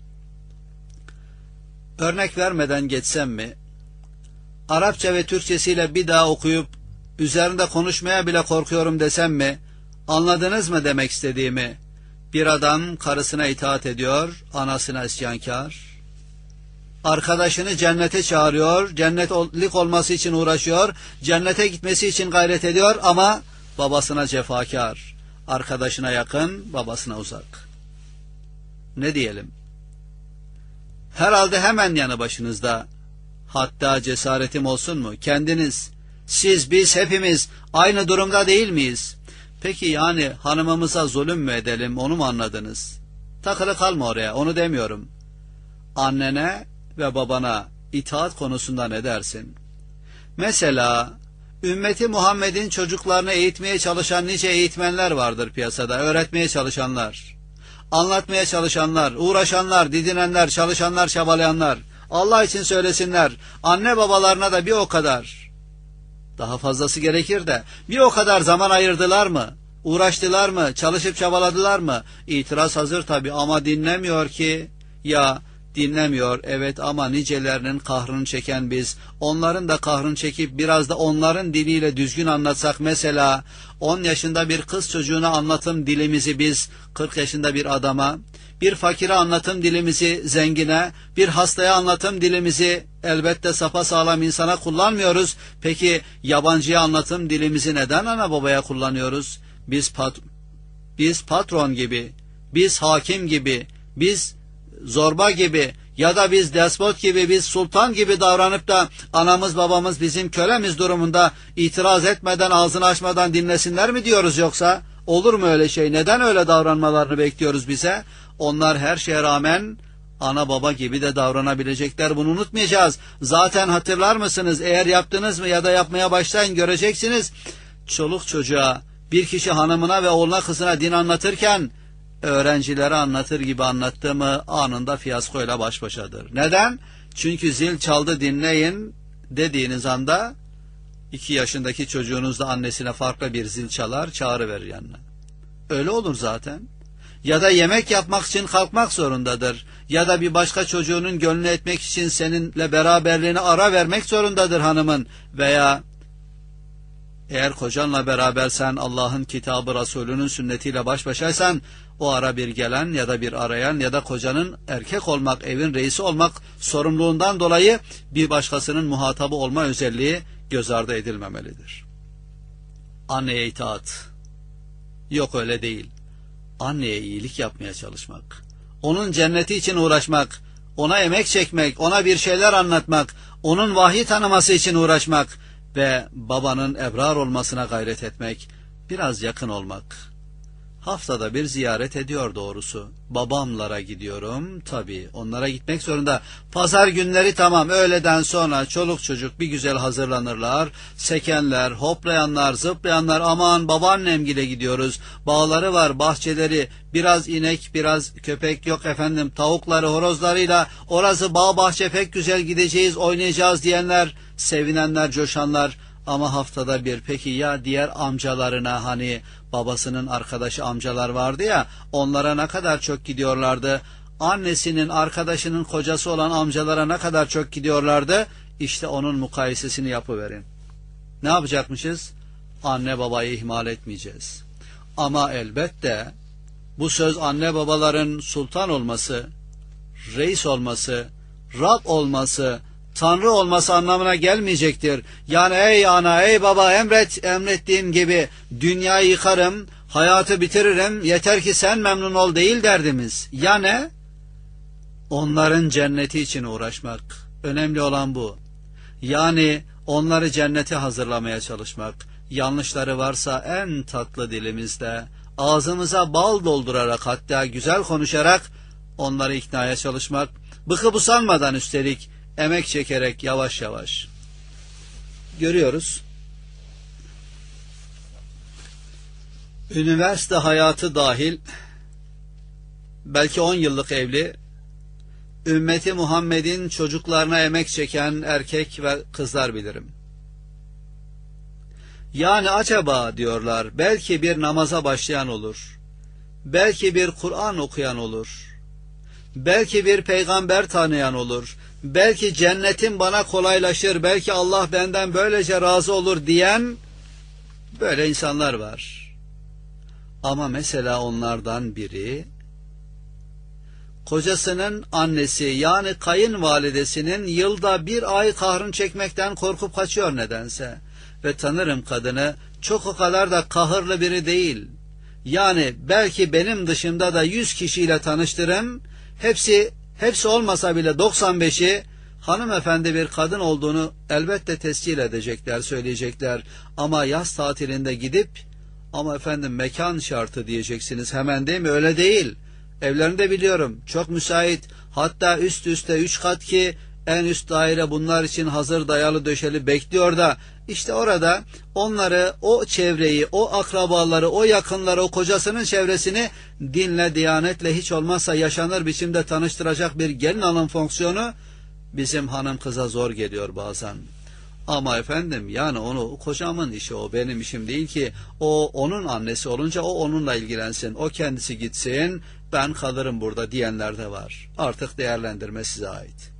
S1: Örnek vermeden geçsem mi? Arapça ve Türkçesiyle bir daha okuyup üzerinde konuşmaya bile korkuyorum desem mi? Anladınız mı demek istediğimi? Bir adam karısına itaat ediyor, anasına isyankar. Arkadaşını cennete çağırıyor, cennetlik olması için uğraşıyor, cennete gitmesi için gayret ediyor ama babasına cefakar. Arkadaşına yakın, babasına uzak. Ne diyelim? Herhalde hemen yanı başınızda, hatta cesaretim olsun mu? Kendiniz, siz, biz hepimiz aynı durumda değil miyiz? Peki yani hanımımıza zulüm mü edelim, onu mu anladınız? Takılı kalma oraya, onu demiyorum. Annene ve babana itaat konusunda ne dersin? Mesela ümmeti Muhammed'in çocuklarını eğitmeye çalışan nice eğitmenler vardır piyasada, öğretmeye çalışanlar, anlatmaya çalışanlar, uğraşanlar, didinenler, çalışanlar, çabalayanlar. Allah için söylesinler. Anne babalarına da bir o kadar, daha fazlası gerekir de, bir o kadar zaman ayırdılar mı? Uğraştılar mı? Çalışıp çabaladılar mı? İtiraz hazır tabii ama dinlemiyor ki. Ya dinlemiyor, evet, ama nicelerinin kahrını çeken biz, onların da kahrını çekip biraz da onların diliyle düzgün anlatsak, mesela on yaşında bir kız çocuğuna anlatım dilimizi biz kırk yaşında bir adama, bir fakire anlatım dilimizi zengine, bir hastaya anlatım dilimizi elbette sapasağlam insana kullanmıyoruz. Peki yabancıya anlatım dilimizi neden ana babaya kullanıyoruz? Biz pat biz patron gibi, biz hakim gibi, biz zorba gibi ya da biz despot gibi, biz sultan gibi davranıp da anamız babamız bizim kölemiz durumunda itiraz etmeden, ağzını açmadan dinlesinler mi diyoruz yoksa? Olur mu öyle şey? Neden öyle davranmalarını bekliyoruz bize? Onlar her şeye rağmen ana baba gibi de davranabilecekler. Bunu unutmayacağız. Zaten hatırlar mısınız? Eğer yaptınız mı ya da yapmaya başlayın, göreceksiniz. Çoluk çocuğa, bir kişi hanımına ve oğluna kızına din anlatırken öğrencilere anlatır gibi anlattı mı anında fiyaskoyla baş başadır. Neden? Çünkü zil çaldı dinleyin dediğiniz anda iki yaşındaki çocuğunuz da annesine farklı bir zil çalar, çağırıverir yanına. Öyle olur zaten. Ya da yemek yapmak için kalkmak zorundadır. Ya da bir başka çocuğunun gönlünü etmek için seninle beraberliğine ara vermek zorundadır hanımın. Veya eğer kocanla berabersen, Allah'ın kitabı, Resulünün sünnetiyle baş başaysan, o ara bir gelen ya da bir arayan ya da kocanın erkek olmak, evin reisi olmak sorumluluğundan dolayı bir başkasının muhatabı olma özelliği göz ardı edilmemelidir. Anneye itaat. Yok, öyle değil. Anneye iyilik yapmaya çalışmak, onun cenneti için uğraşmak, ona emek çekmek, ona bir şeyler anlatmak, onun vahiy tanıması için uğraşmak ve babanın ebrar olmasına gayret etmek, biraz yakın olmak. Haftada bir ziyaret ediyor doğrusu. Babamlara gidiyorum, tabii onlara gitmek zorunda. Pazar günleri tamam, öğleden sonra çoluk çocuk bir güzel hazırlanırlar. Sekenler, hoplayanlar, zıplayanlar, aman babaannemgile gidiyoruz. Bağları var, bahçeleri, biraz inek, biraz köpek, yok efendim tavukları, horozlarıyla orası bağ bahçe pek güzel, gideceğiz, oynayacağız diyenler, sevinenler, coşanlar. Ama haftada bir, peki ya diğer amcalarına, hani babasının arkadaşı amcalar vardı ya, onlara ne kadar çok gidiyorlardı? Annesinin arkadaşının kocası olan amcalara ne kadar çok gidiyorlardı? İşte onun mukayesesini yapıverin. Ne yapacakmışız? Anne babayı ihmal etmeyeceğiz. Ama elbette bu söz anne babaların sultan olması, reis olması, Rab olması, Tanrı olması anlamına gelmeyecektir. Yani ey ana, ey baba, emret, emrettiğim gibi dünyayı yıkarım, hayatı bitiririm, yeter ki sen memnun ol değil derdimiz. Ya ne? Onların cenneti için uğraşmak. Önemli olan bu. Yani onları cennete hazırlamaya çalışmak. Yanlışları varsa en tatlı dilimizde, ağzımıza bal doldurarak, hatta güzel konuşarak onları iknaya çalışmak. Bıkıp usanmadan, üstelik emek çekerek, yavaş yavaş. Görüyoruz. Üniversite hayatı dahil belki on yıllık evli, ümmeti Muhammed'in çocuklarına emek çeken erkek ve kızlar bilirim. Yani acaba diyorlar, belki bir namaza başlayan olur, belki bir Kur'an okuyan olur, belki bir peygamber tanıyan olur, belki cennetim bana kolaylaşır, belki Allah benden böylece razı olur diyen böyle insanlar var. Ama mesela onlardan biri, kocasının annesi yani kayınvalidesinin yılda bir ay kahrını çekmekten korkup kaçıyor nedense. Ve tanırım kadını, çok o kadar da kahırlı biri değil. Yani belki benim dışımda da yüz kişiyle tanıştırın, hepsi hepsi olmasa bile doksan beşi hanımefendi bir kadın olduğunu elbette tescil edecekler, söyleyecekler. Ama yaz tatilinde gidip, ama efendim mekan şartı diyeceksiniz hemen, değil mi? Öyle değil. Evlerini de biliyorum, çok müsait, hatta üst üste üç kat ki en üst daire bunlar için hazır dayalı döşeli bekliyor da, işte orada onları, o çevreyi, o akrabaları, o yakınları, o kocasının çevresini dinle, diyanetle, hiç olmazsa yaşanır biçimde tanıştıracak bir gelin hanım fonksiyonu bizim hanım kıza zor geliyor bazen. Ama efendim yani onu kocamın işi, o benim işim değil ki. O onun annesi olunca o onunla ilgilensin. O kendisi gitsin, ben kalırım burada diyenler de var. Artık değerlendirme size ait.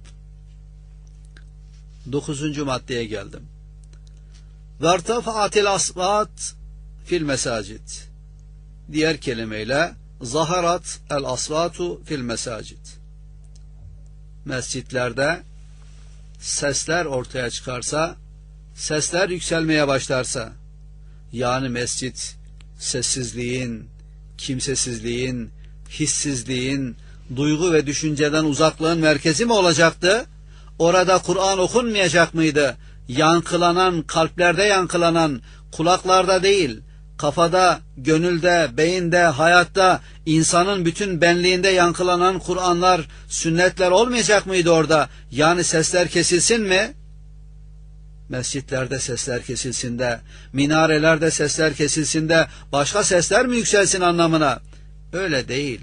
S1: Dokuzuncu maddeye geldim. Vertafa'atil asvat fil mesacid. Diğer kelimeyle zaharat el asvatu fil mesacid. Mescitlerde sesler ortaya çıkarsa, sesler yükselmeye başlarsa, yani mescit sessizliğin, kimsesizliğin, hissizliğin, duygu ve düşünceden uzaklığın merkezi mi olacaktı? Orada Kur'an okunmayacak mıydı? Yankılanan, kalplerde yankılanan, kulaklarda değil, kafada, gönülde, beyinde, hayatta, insanın bütün benliğinde yankılanan Kur'anlar, sünnetler olmayacak mıydı orada? Yani sesler kesilsin mi? Mescitlerde sesler kesilsin de, minarelerde sesler kesilsin de, başka sesler mi yükselsin anlamına? Öyle değil.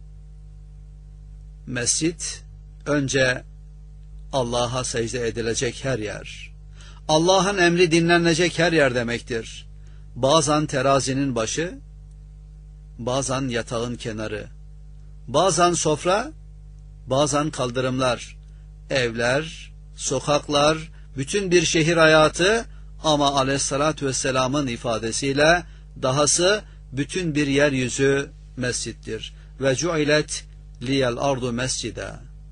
S1: Mescit, önce Allah'a secde edilecek her yer. Allah'ın emri dinlenecek her yer demektir. Bazen terazinin başı, bazen yatağın kenarı, bazen sofra, bazen kaldırımlar, evler, sokaklar, bütün bir şehir hayatı, ama aleyhissalatü vesselamın ifadesiyle dahası bütün bir yeryüzü mescittir. Ve cu'ilet liyel ardu mescide.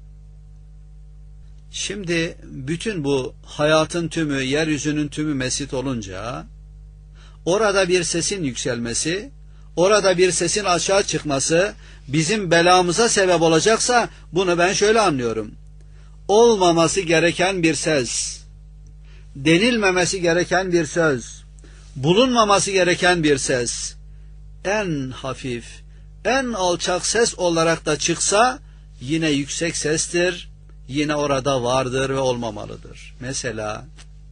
S1: Şimdi bütün bu hayatın tümü, yeryüzünün tümü mescit olunca, orada bir sesin yükselmesi, orada bir sesin aşağı çıkması bizim belamıza sebep olacaksa, bunu ben şöyle anlıyorum. Olmaması gereken bir ses, denilmemesi gereken bir söz, bulunmaması gereken bir ses, en hafif, en alçak ses olarak da çıksa, yine yüksek sestir, yine orada vardır ve olmamalıdır. Mesela,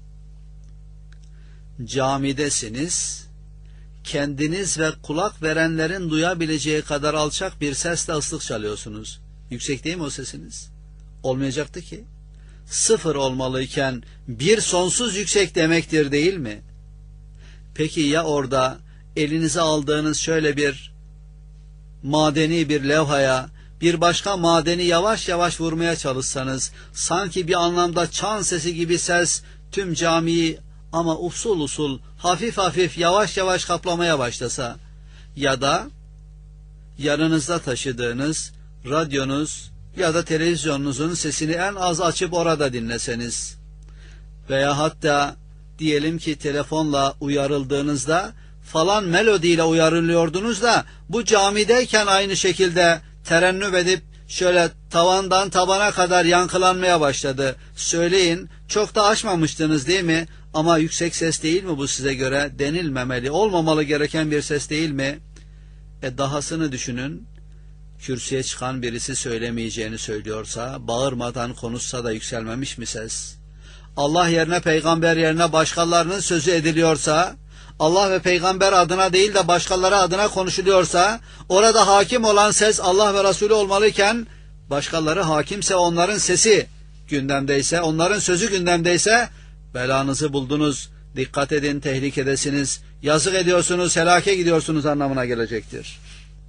S1: camidesiniz, kendiniz ve kulak verenlerin duyabileceği kadar alçak bir sesle ıslık çalıyorsunuz. Yüksek değil mi o sesiniz? Olmayacaktı ki. Sıfır olmalıyken bir sonsuz yüksek demektir, değil mi? Peki ya orada elinize aldığınız şöyle bir madeni bir levhaya bir başka madeni yavaş yavaş vurmaya çalışsanız, sanki bir anlamda çan sesi gibi ses tüm camiyi ama usul usul, hafif hafif, yavaş yavaş kaplamaya başlasa, ya da yanınızda taşıdığınız radyonuz ya da televizyonunuzun sesini en az açıp orada dinleseniz, veya hatta diyelim ki telefonla uyarıldığınızda falan melodiyle uyarılıyordunuz da, bu camideyken aynı şekilde terennüm edip şöyle tavandan tabana kadar yankılanmaya başladı. Söyleyin, çok da açmamıştınız değil mi? Ama yüksek ses değil mi bu size göre? Denilmemeli, olmamalı gereken bir ses değil mi? E dahasını düşünün. Kürsüye çıkan birisi söylemeyeceğini söylüyorsa, bağırmadan konuşsa da yükselmemiş mi ses? Allah yerine, peygamber yerine başkalarının sözü ediliyorsa, Allah ve peygamber adına değil de başkaları adına konuşuluyorsa, orada hakim olan ses Allah ve Resulü olmalıyken, başkaları hakimse, onların sesi gündemdeyse, onların sözü gündemdeyse, belanızı buldunuz, dikkat edin, tehlikedesiniz, yazık ediyorsunuz, helake gidiyorsunuz anlamına gelecektir.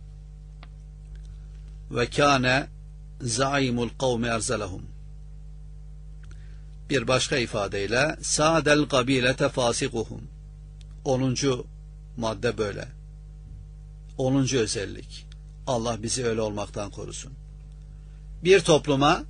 S1: Ve kâne zaimul kavmi erzelehum. Bir başka ifadeyle sa'del kabilete fasikuhum. Onuncu madde böyle. Onuncu özellik. Allah bizi öyle olmaktan korusun. Bir topluma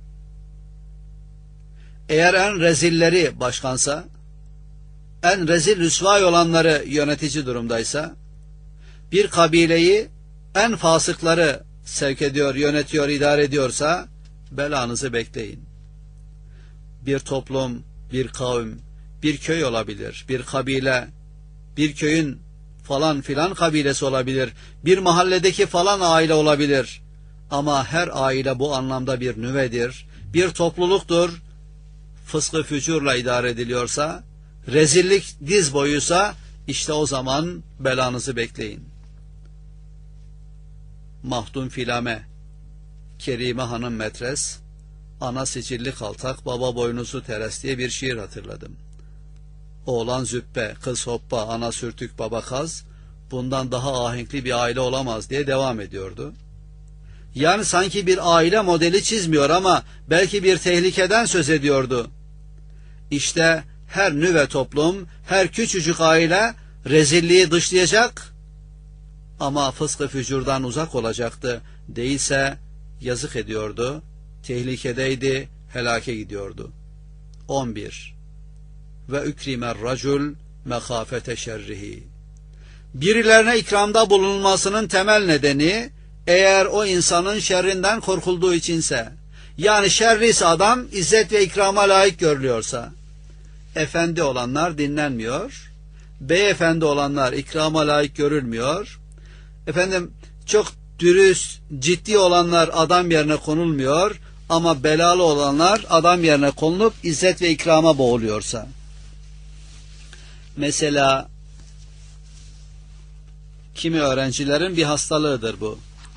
S1: eğer en rezilleri başkansa, en rezil rüsvay olanları yönetici durumdaysa, bir kabileyi en fasıkları sevk ediyor, yönetiyor, idare ediyorsa, belanızı bekleyin. Bir toplum, bir kavim, bir köy olabilir, bir kabile, bir köyün falan filan kabilesi olabilir, bir mahalledeki falan aile olabilir. Ama her aile bu anlamda bir nüvedir, bir topluluktur. Fıskı fücurla idare ediliyorsa, rezillik diz boyuysa, işte o zaman belanızı bekleyin. Mahdum Filame, Kerime Hanım metres, Ana sicilli kaltak, baba boynuzu teres diye bir şiir hatırladım. Oğlan züppe, kız hoppa, ana sürtük, baba kaz, bundan daha ahenkli bir aile olamaz diye devam ediyordu. Yani sanki bir aile modeli çizmiyor ama belki bir tehlikeden söz ediyordu. İşte her nüve toplum, her küçücük aile rezilliği dışlayacak ama fıskı fücurdan uzak olacaktı. Değilse yazık ediyordu, tehlikedeydi, helake gidiyordu. on bir. Ve ükrimer racul mekafete şerrihi. Birilerine ikramda bulunmasının temel nedeni, eğer o insanın şerrinden korkulduğu içinse, yani şerriyse adam izzet ve ikrama layık görülüyorsa, efendi olanlar dinlenmiyor, beyefendi olanlar ikrama layık görülmüyor, efendim çok dürüst, ciddi olanlar adam yerine konulmuyor, ama belalı olanlar adam yerine konulup izzet ve ikrama boğuluyorsa. Mesela kimi öğrencilerin bir hastalığıdır bu.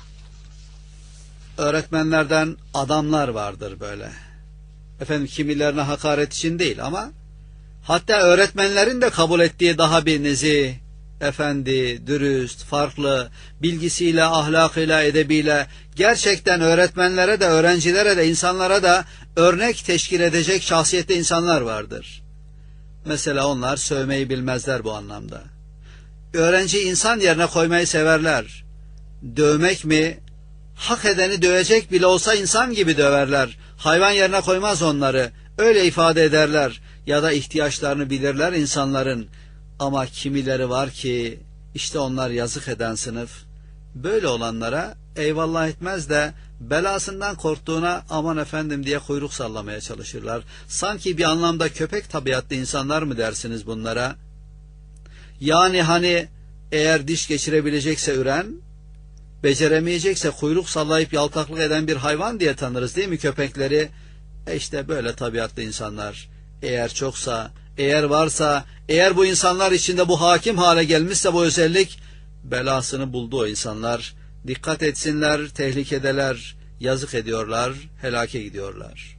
S1: Öğretmenlerden adamlar vardır böyle. Efendim kimilerine hakaret için değil ama hatta öğretmenlerin de kabul ettiği daha bir nezih, efendi, dürüst, farklı, bilgisiyle, ahlakıyla, edebiyle gerçekten öğretmenlere de, öğrencilere de, insanlara da örnek teşkil edecek şahsiyette insanlar vardır. Mesela onlar sövmeyi bilmezler bu anlamda. Öğrenci insan yerine koymayı severler. Dövmek mi? Hak edeni dövecek bile olsa insan gibi döverler. Hayvan yerine koymaz onları. Öyle ifade ederler. Ya da ihtiyaçlarını bilirler insanların. Ama kimileri var ki işte onlar yazık eden sınıf. Böyle olanlara eyvallah etmez de belasından korktuğuna aman efendim diye kuyruk sallamaya çalışırlar. Sanki bir anlamda köpek tabiatlı insanlar mı dersiniz bunlara? Yani hani eğer diş geçirebilecekse üren, beceremeyecekse kuyruk sallayıp yaltaklık eden bir hayvan diye tanırız değil mi köpekleri? E işte böyle tabiatlı insanlar. Eğer çoksa, eğer varsa, eğer bu insanlar içinde bu hakim hale gelmişse bu özellik, belasını buldu o insanlar. Dikkat etsinler, tehlikedeler, yazık ediyorlar, helake gidiyorlar.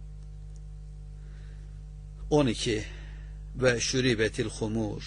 S1: on iki. Ve şuribetil humur.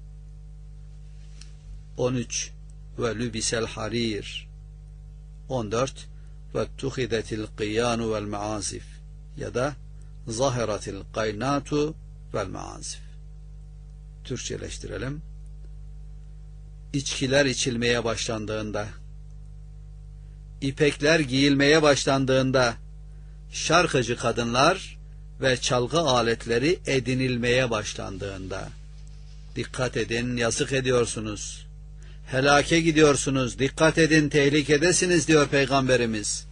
S1: on üç. Ve lübisel harir. on dört. Ve tuhidetil qiyanu vel maazif. Ya da zahiratil qaynatu vel maazif. Türkçeleştirelim. İçkiler içilmeye başlandığında, ipekler giyilmeye başlandığında, şarkıcı kadınlar ve çalgı aletleri edinilmeye başlandığında, dikkat edin, yazık ediyorsunuz, helake gidiyorsunuz, dikkat edin, tehlikedesiniz diyor Peygamberimiz.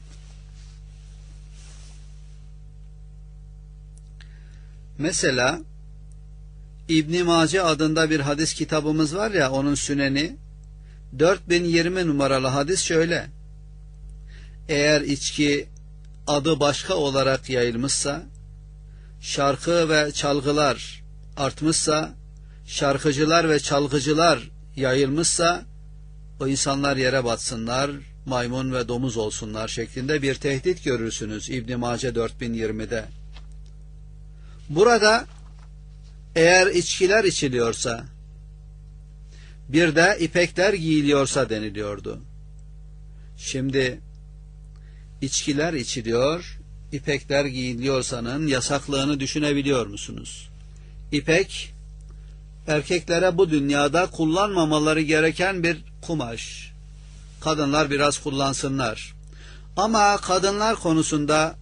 S1: Mesela İbn-i Mace adında bir hadis kitabımız var ya, onun süneni, dört bin yirmi numaralı hadis şöyle: eğer içki adı başka olarak yayılmışsa, şarkı ve çalgılar artmışsa, şarkıcılar ve çalgıcılar yayılmışsa, o insanlar yere batsınlar, maymun ve domuz olsunlar şeklinde bir tehdit görürsünüz İbn-i Mace dört bin yirmide. Burada eğer içkiler içiliyorsa, bir de ipekler giyiliyorsa deniliyordu. Şimdi içkiler içiliyor, ipekler giyiliyorsanın yasaklığını düşünebiliyor musunuz? İpek, erkeklere bu dünyada kullanmamaları gereken bir kumaş. Kadınlar biraz kullansınlar. Ama kadınlar konusunda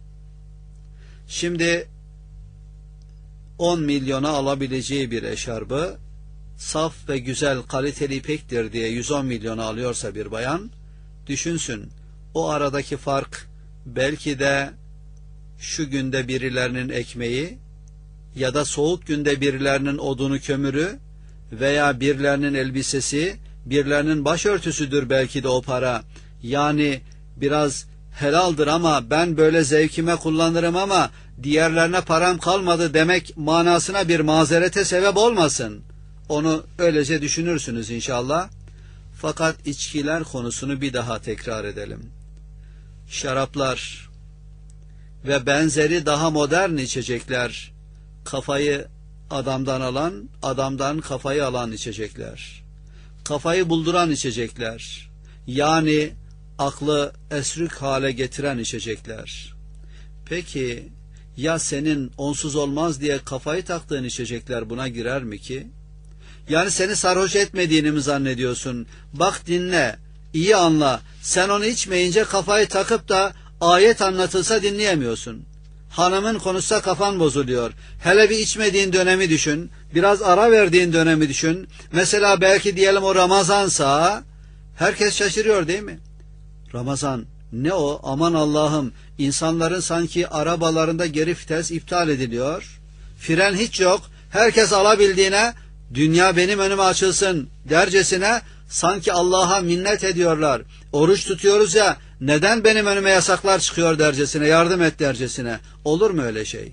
S1: şimdi on milyona alabileceği bir eşarbı saf ve güzel kaliteli ipektir diye yüz on milyona alıyorsa bir bayan, düşünsün, o aradaki fark belki de şu günde birilerinin ekmeği ya da soğuk günde birilerinin odunu kömürü veya birilerinin elbisesi, birilerinin başörtüsüdür belki de o para. Yani biraz helaldir ama ben böyle zevkime kullanırım ama diğerlerine param kalmadı demek manasına bir mazerete sebep olmasın. Onu öylece düşünürsünüz inşallah. Fakat içkiler konusunu bir daha tekrar edelim. Şaraplar, ve benzeri daha modern içecekler. Kafayı adamdan alan, adamdan kafayı alan içecekler. Kafayı bulduran içecekler. Yani aklı esrük hale getiren içecekler. Peki ya senin onsuz olmaz diye kafayı taktığın içecekler buna girer mi ki? Yani seni sarhoş etmediğini mi zannediyorsun? Bak dinle, iyi anla. Sen onu içmeyince kafayı takıp da ayet anlatılsa dinleyemiyorsun. Hanımın konuşsa kafan bozuluyor. Hele bir içmediğin dönemi düşün. Biraz ara verdiğin dönemi düşün. Mesela belki diyelim o Ramazansa herkes şaşırıyor değil mi? Ramazan ne o? Aman Allah'ım, insanların sanki arabalarında geri vites iptal ediliyor. Fren hiç yok. Herkes alabildiğine dünya benim önüme açılsın dercesine sanki Allah'a minnet ediyorlar. Oruç tutuyoruz ya, neden benim önüme yasaklar çıkıyor dercesine, yardım et dercesine. Olur mu öyle şey?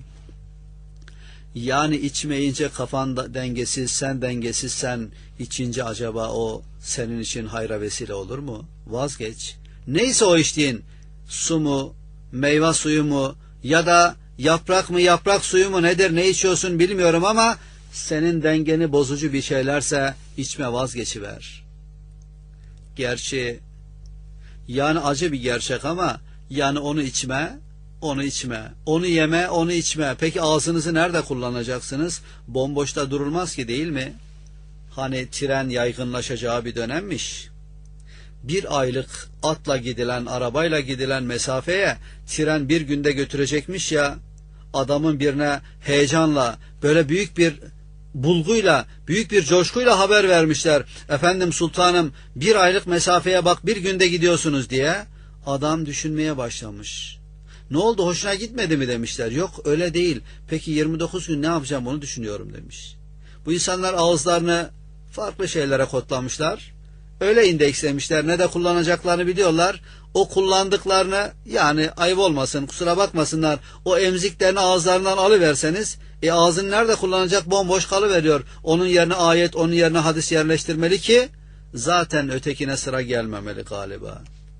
S1: Yani içmeyince kafan dengesiz, sen dengesizsen içince acaba o senin için hayra vesile olur mu? Vazgeç. Neyse o içtiğin, su mu, meyve suyu mu ya da yaprak mı yaprak suyu mu nedir, ne içiyorsun bilmiyorum ama senin dengeni bozucu bir şeylerse içme, vazgeçiver. Gerçi yani acı bir gerçek ama yani onu içme, onu içme, onu yeme, onu içme. Peki ağzınızı nerede kullanacaksınız? Bomboşta durulmaz ki, değil mi? Hani tren yaygınlaşacağı bir dönemmiş. Bir aylık atla gidilen, arabayla gidilen mesafeye tren bir günde götürecekmiş ya, adamın birine heyecanla, böyle büyük bir bulguyla, büyük bir coşkuyla haber vermişler. Efendim sultanım, bir aylık mesafeye bak bir günde gidiyorsunuz diye. Adam düşünmeye başlamış. Ne oldu, hoşuna gitmedi mi demişler. Yok öyle değil. Peki yirmi dokuz gün ne yapacağım onu düşünüyorum demiş. Bu insanlar ağızlarını farklı şeylere kodlamışlar. Öyle indekslemişler, ne de kullanacaklarını biliyorlar. O kullandıklarını, yani ayıp olmasın, kusura bakmasınlar, o emziklerini ağızlarından alıverseniz, e ağzını nerede kullanacak, bomboş kalıveriyor. Onun yerine ayet, onun yerine hadis yerleştirmeli ki zaten ötekine sıra gelmemeli galiba.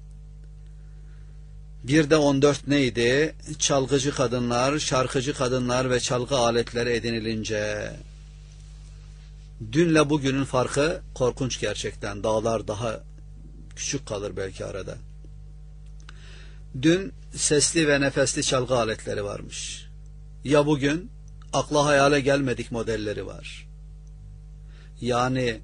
S1: Bir de on dört neydi? Çalgıcı kadınlar, şarkıcı kadınlar ve çalgı aletleri edinilince. Dünle bugünün farkı korkunç gerçekten. Dağlar daha küçük kalır belki arada. Dün sesli ve nefesli çalgı aletleri varmış. Ya bugün akla hayale gelmedik modelleri var. Yani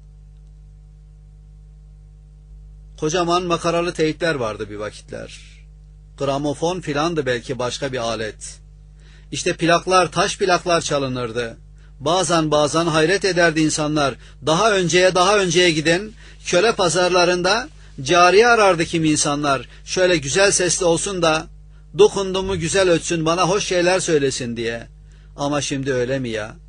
S1: kocaman makaralı teypler vardı bir vakitler. Gramofon filandı belki, başka bir alet. İşte plaklar, taş plaklar çalınırdı. Bazen bazen hayret ederdi insanlar. Daha önceye daha önceye giden köle pazarlarında cariye arardı kimi insanlar. Şöyle güzel sesli olsun da dokundu mu güzel ötsün, bana hoş şeyler söylesin diye. Ama şimdi öyle mi ya?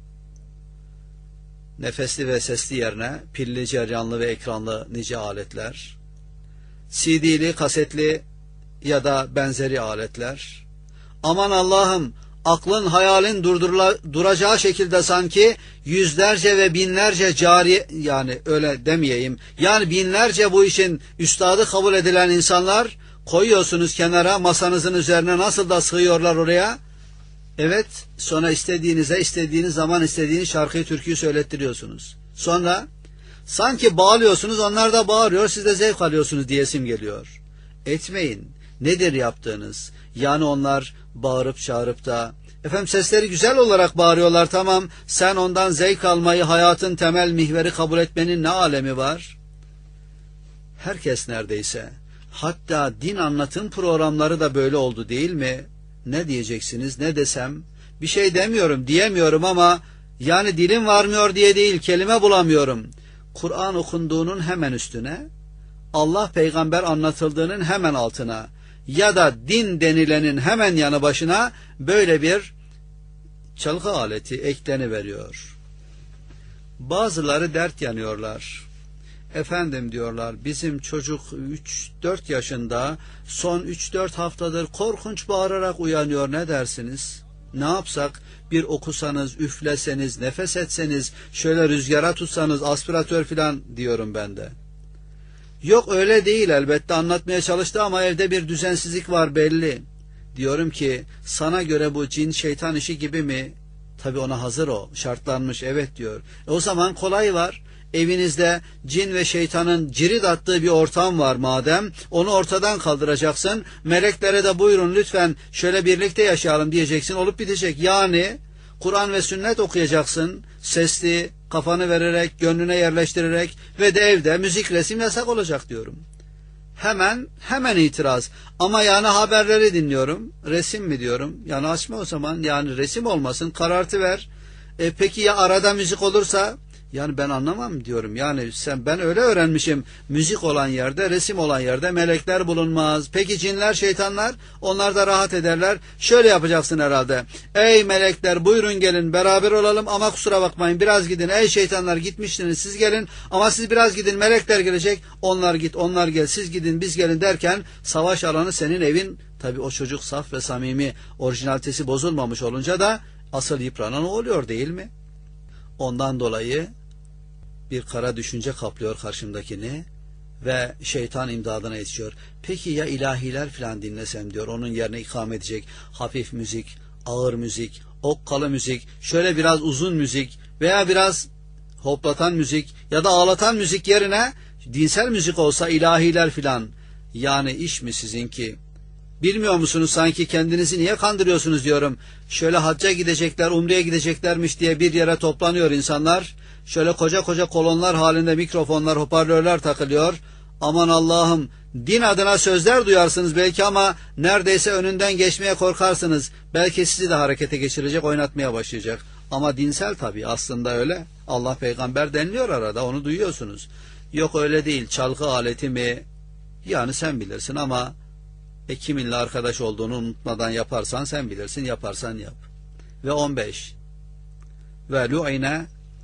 S1: Nefesli ve sesli yerine pilli, ceryanlı ve ekranlı nice aletler. C D'li, kasetli ya da benzeri aletler. Aman Allah'ım, aklın hayalin durduracağı şekilde sanki yüzlerce ve binlerce cari, yani öyle demeyeyim, yani binlerce bu işin üstadı kabul edilen insanlar koyuyorsunuz kenara, masanızın üzerine nasıl da sığıyorlar oraya. Evet, sonra istediğinize, istediğiniz zaman istediğiniz şarkıyı, türküyü söylettiriyorsunuz. Sonra sanki bağlıyorsunuz, onlar da bağırıyor, siz de zevk alıyorsunuz diyesim geliyor. Etmeyin. Nedir yaptığınız? Yani onlar bağırıp çağırıp da, efendim sesleri güzel olarak bağırıyorlar, tamam, sen ondan zevk almayı, hayatın temel mihveri kabul etmenin ne alemi var? Herkes neredeyse, hatta din anlatım programları da böyle oldu değil mi? Ne diyeceksiniz, ne desem? Bir şey demiyorum, diyemiyorum ama yani dilim varmıyor diye değil, kelime bulamıyorum. Kur'an okunduğunun hemen üstüne, Allah peygamber anlatıldığının hemen altına ya da din denilenin hemen yanı başına böyle bir çalgı aleti ekleniveriyor. Bazıları dert yanıyorlar. Efendim diyorlar, bizim çocuk üç dört yaşında, son üç dört haftadır korkunç bağırarak uyanıyor, ne dersiniz? Ne yapsak? Bir okusanız, üfleseniz, nefes etseniz, şöyle rüzgara tutsanız, aspiratör filan diyorum ben de. Yok öyle değil, elbette anlatmaya çalıştı ama evde bir düzensizlik var belli. Diyorum ki sana göre bu cin şeytan işi gibi mi? Tabi ona hazır o, şartlanmış, evet diyor. E o zaman kolay var. Evinizde cin ve şeytanın cirit attığı bir ortam var madem, onu ortadan kaldıracaksın. Meleklere de buyurun lütfen şöyle birlikte yaşayalım diyeceksin, olup bitecek. Yani Kur'an ve sünnet okuyacaksın, sesli, kafanı vererek, gönlüne yerleştirerek ve de evde müzik, resim yasak olacak diyorum. Hemen, hemen itiraz. Ama yani haberleri dinliyorum, resim mi diyorum, yani açma o zaman, yani resim olmasın, karartı ver. E peki ya arada müzik olursa? Yani ben anlamam diyorum. Yani sen, ben öyle öğrenmişim. Müzik olan yerde, resim olan yerde melekler bulunmaz. Peki cinler, şeytanlar? Onlar da rahat ederler. Şöyle yapacaksın herhalde. Ey melekler buyurun gelin beraber olalım ama kusura bakmayın biraz gidin. Ey şeytanlar gitmiştiniz siz gelin ama siz biraz gidin. Melekler gelecek. Onlar git, onlar gel. Siz gidin, biz gelin derken savaş alanı senin evin. Tabii o çocuk saf ve samimi, orijinalitesi bozulmamış olunca da asıl yıpranan o oluyor değil mi? Ondan dolayı bir kara düşünce kaplıyor karşımdakini ve şeytan imdadına yetişiyor. Peki ya ilahiler filan dinlesem diyor, onun yerine ikame edecek hafif müzik, ağır müzik, okkalı müzik, şöyle biraz uzun müzik veya biraz hoplatan müzik ya da ağlatan müzik yerine dinsel müzik olsa ilahiler filan. Yani iş mi sizinki? Bilmiyor musunuz sanki, kendinizi niye kandırıyorsunuz diyorum. Şöyle hacca gidecekler, umreye gideceklermiş diye bir yere toplanıyor insanlar. Şöyle koca koca kolonlar halinde mikrofonlar, hoparlörler takılıyor. Aman Allah'ım, din adına sözler duyarsınız belki ama neredeyse önünden geçmeye korkarsınız. Belki sizi de harekete geçirecek, oynatmaya başlayacak. Ama dinsel tabii, aslında öyle. Allah peygamber deniliyor arada, onu duyuyorsunuz. Yok öyle değil, çalgı aleti mi? Yani sen bilirsin ama e kiminle arkadaş olduğunu unutmadan yaparsan sen bilirsin, yaparsan yap. Ve on beş ve lu'ine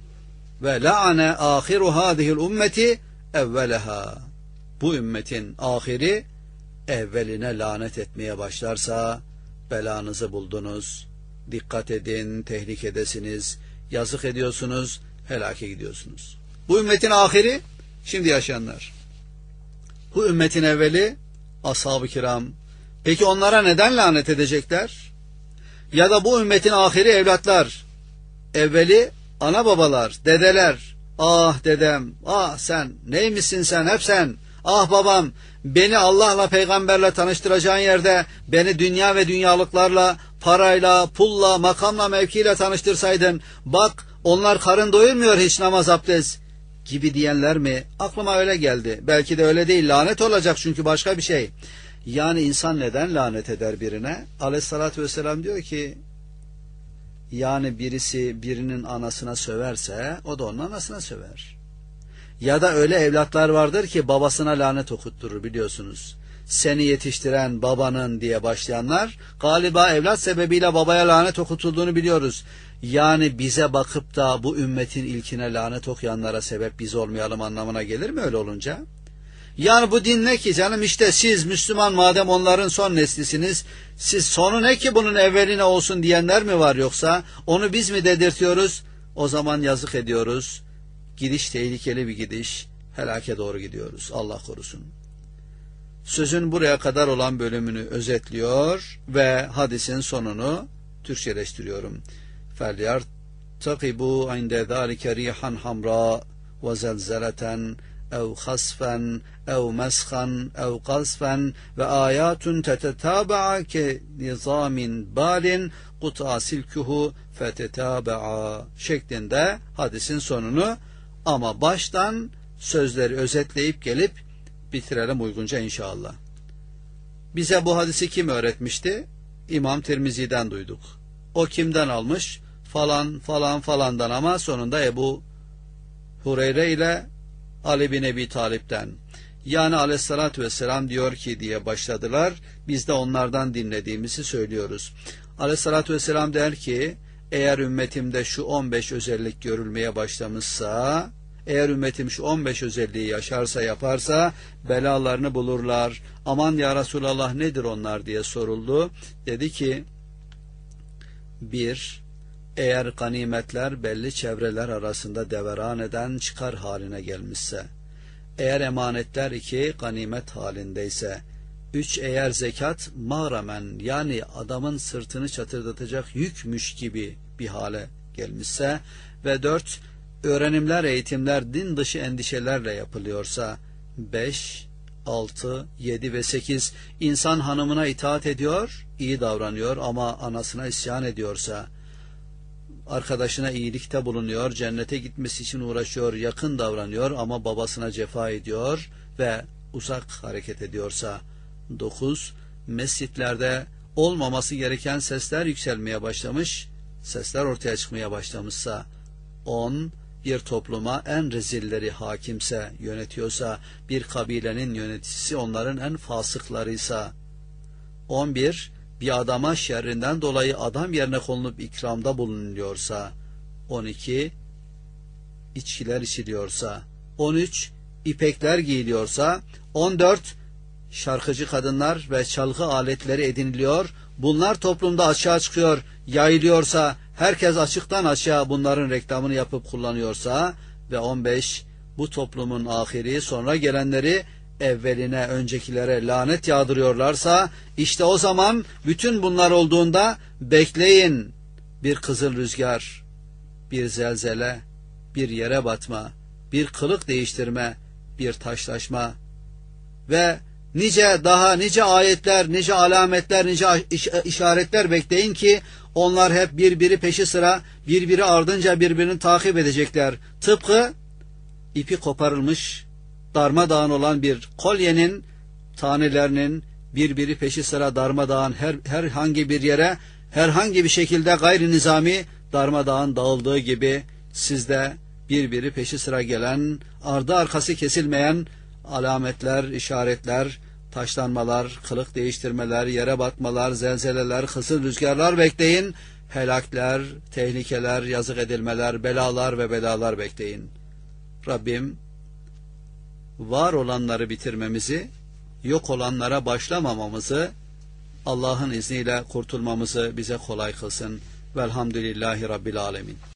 S1: ve la'ane ahiru hadihil ümmeti evveleha. Bu ümmetin ahiri evveline lanet etmeye başlarsa belanızı buldunuz. Dikkat edin, tehlikedesiniz, yazık ediyorsunuz, helake gidiyorsunuz. Bu ümmetin ahiri şimdi yaşayanlar. Bu ümmetin evveli ashab-ı kiram. Peki onlara neden lanet edecekler? Ya da bu ümmetin ahiri evlatlar. Evveli ana babalar, dedeler. Ah dedem, ah sen, neymişsin sen, hep sen. Ah babam, beni Allah'la peygamberle tanıştıracağın yerde beni dünya ve dünyalıklarla, parayla, pulla, makamla, mevkiyle tanıştırsaydın. Bak onlar karın doyurmuyor hiç namaz abdest gibi diyenler mi? Aklıma öyle geldi. Belki de öyle değil. Lanet olacak çünkü başka bir şey. Yani insan neden lanet eder birine? Aleyhissalatü vesselam diyor ki, yani birisi birinin anasına söverse o da onun anasına söver. Ya da öyle evlatlar vardır ki babasına lanet okutturur biliyorsunuz. Seni yetiştiren babanın diye başlayanlar galiba evlat sebebiyle babaya lanet okutulduğunu biliyoruz. Yani bize bakıp da bu ümmetin ilkine lanet okuyanlara sebep biz olmayalım anlamına gelir mi öyle olunca? Yani bu din ne ki canım, işte siz Müslüman madem onların son neslisiniz, siz sonu ne ki bunun evveline olsun diyenler mi var yoksa onu biz mi dedirtiyoruz? O zaman yazık ediyoruz. Gidiş tehlikeli bir gidiş, helake doğru gidiyoruz. Allah korusun. Sözün buraya kadar olan bölümünü özetliyor ve hadisin sonunu Türkçeleştiriyorum. فَلْيَرْتَقِبُوا عِنْدَ ذَٰلِكَ رِيحًا حَمْرَاءَ وَزَلْزَلَةً اَوْ خَسْفًا اَوْ مَسْخًا اَوْ قَذْفًا وَآيَاتٌ تَتَتَابَعَ كَنِظَامٍ بَالٍ قُطْعَ سِلْكُهُ فَتَتَابَعَ şeklinde hadisin sonunu, ama baştan sözleri özetleyip gelip bitirelim uygunca inşallah. Bize bu hadisi kim öğretmişti? İmam Tirmizi'den duyduk. O kimden almış? Falan falan falandan, ama sonunda Ebu Hureyre ile Ali bin Ebi Talip'ten. Yani aleyhissalatü vesselam diyor ki diye başladılar. Biz de onlardan dinlediğimizi söylüyoruz. Aleyhissalatü vesselam der ki, eğer ümmetimde şu on beş özellik görülmeye başlamışsa, eğer ümmetim şu on beş özelliği yaşarsa, yaparsa belalarını bulurlar. Aman ya Resulallah nedir onlar diye soruldu. Dedi ki, bir, eğer ganimetler belli çevreler arasında deveran eden çıkar haline gelmişse, eğer emanetler iki ganimet halindeyse, Üç, eğer zekat mağramen yani adamın sırtını çatırdatacak yükmüş gibi bir hale gelmişse ve dört, öğrenimler, eğitimler din dışı endişelerle yapılıyorsa. Beş, altı, yedi ve sekiz, insan hanımına itaat ediyor, iyi davranıyor ama anasına isyan ediyorsa, arkadaşına iyilikte bulunuyor, cennete gitmesi için uğraşıyor, yakın davranıyor ama babasına cefa ediyor ve uzak hareket ediyorsa. Dokuz, mescitlerde olmaması gereken sesler yükselmeye başlamış, sesler ortaya çıkmaya başlamışsa. On, bir topluma en rezilleri hakimse, yönetiyorsa, bir kabilenin yöneticisi onların en fasıklarıysa. On bir, bir adama şerrinden dolayı adam yerine konulup ikramda bulunuyorsa. On iki, içkiler içiliyorsa. On üç, ipekler giyiliyorsa. On dört, şarkıcı kadınlar ve çalgı aletleri ediniliyor. Bunlar toplumda açığa çıkıyor, yayılıyorsa, herkes açıktan açığa bunların reklamını yapıp kullanıyorsa. Ve on beş, bu toplumun ahiri, sonra gelenleri evveline, öncekilere lanet yağdırıyorlarsa, işte o zaman bütün bunlar olduğunda bekleyin, bir kızıl rüzgar, bir zelzele, bir yere batma, bir kılık değiştirme, bir taşlaşma ve nice daha nice ayetler, nice alametler, nice işaretler bekleyin ki onlar hep birbiri peşi sıra, birbiri ardınca birbirini takip edecekler. Tıpkı ipi koparılmış, darmadağın olan bir kolyenin tanelerinin birbiri peşi sıra darmadağın her herhangi bir yere, herhangi bir şekilde gayri nizami darmadağın dağıldığı gibi sizde birbiri peşi sıra gelen, ardı arkası kesilmeyen alametler, işaretler, taşlanmalar, kılık değiştirmeler, yere batmalar, zelzeleler, kısır rüzgarlar bekleyin. Helakler, tehlikeler, yazık edilmeler, belalar ve belalar bekleyin. Rabbim var olanları bitirmemizi, yok olanlara başlamamamızı, Allah'ın izniyle kurtulmamızı bize kolay kılsın. Velhamdülillahi Rabbil Alemin.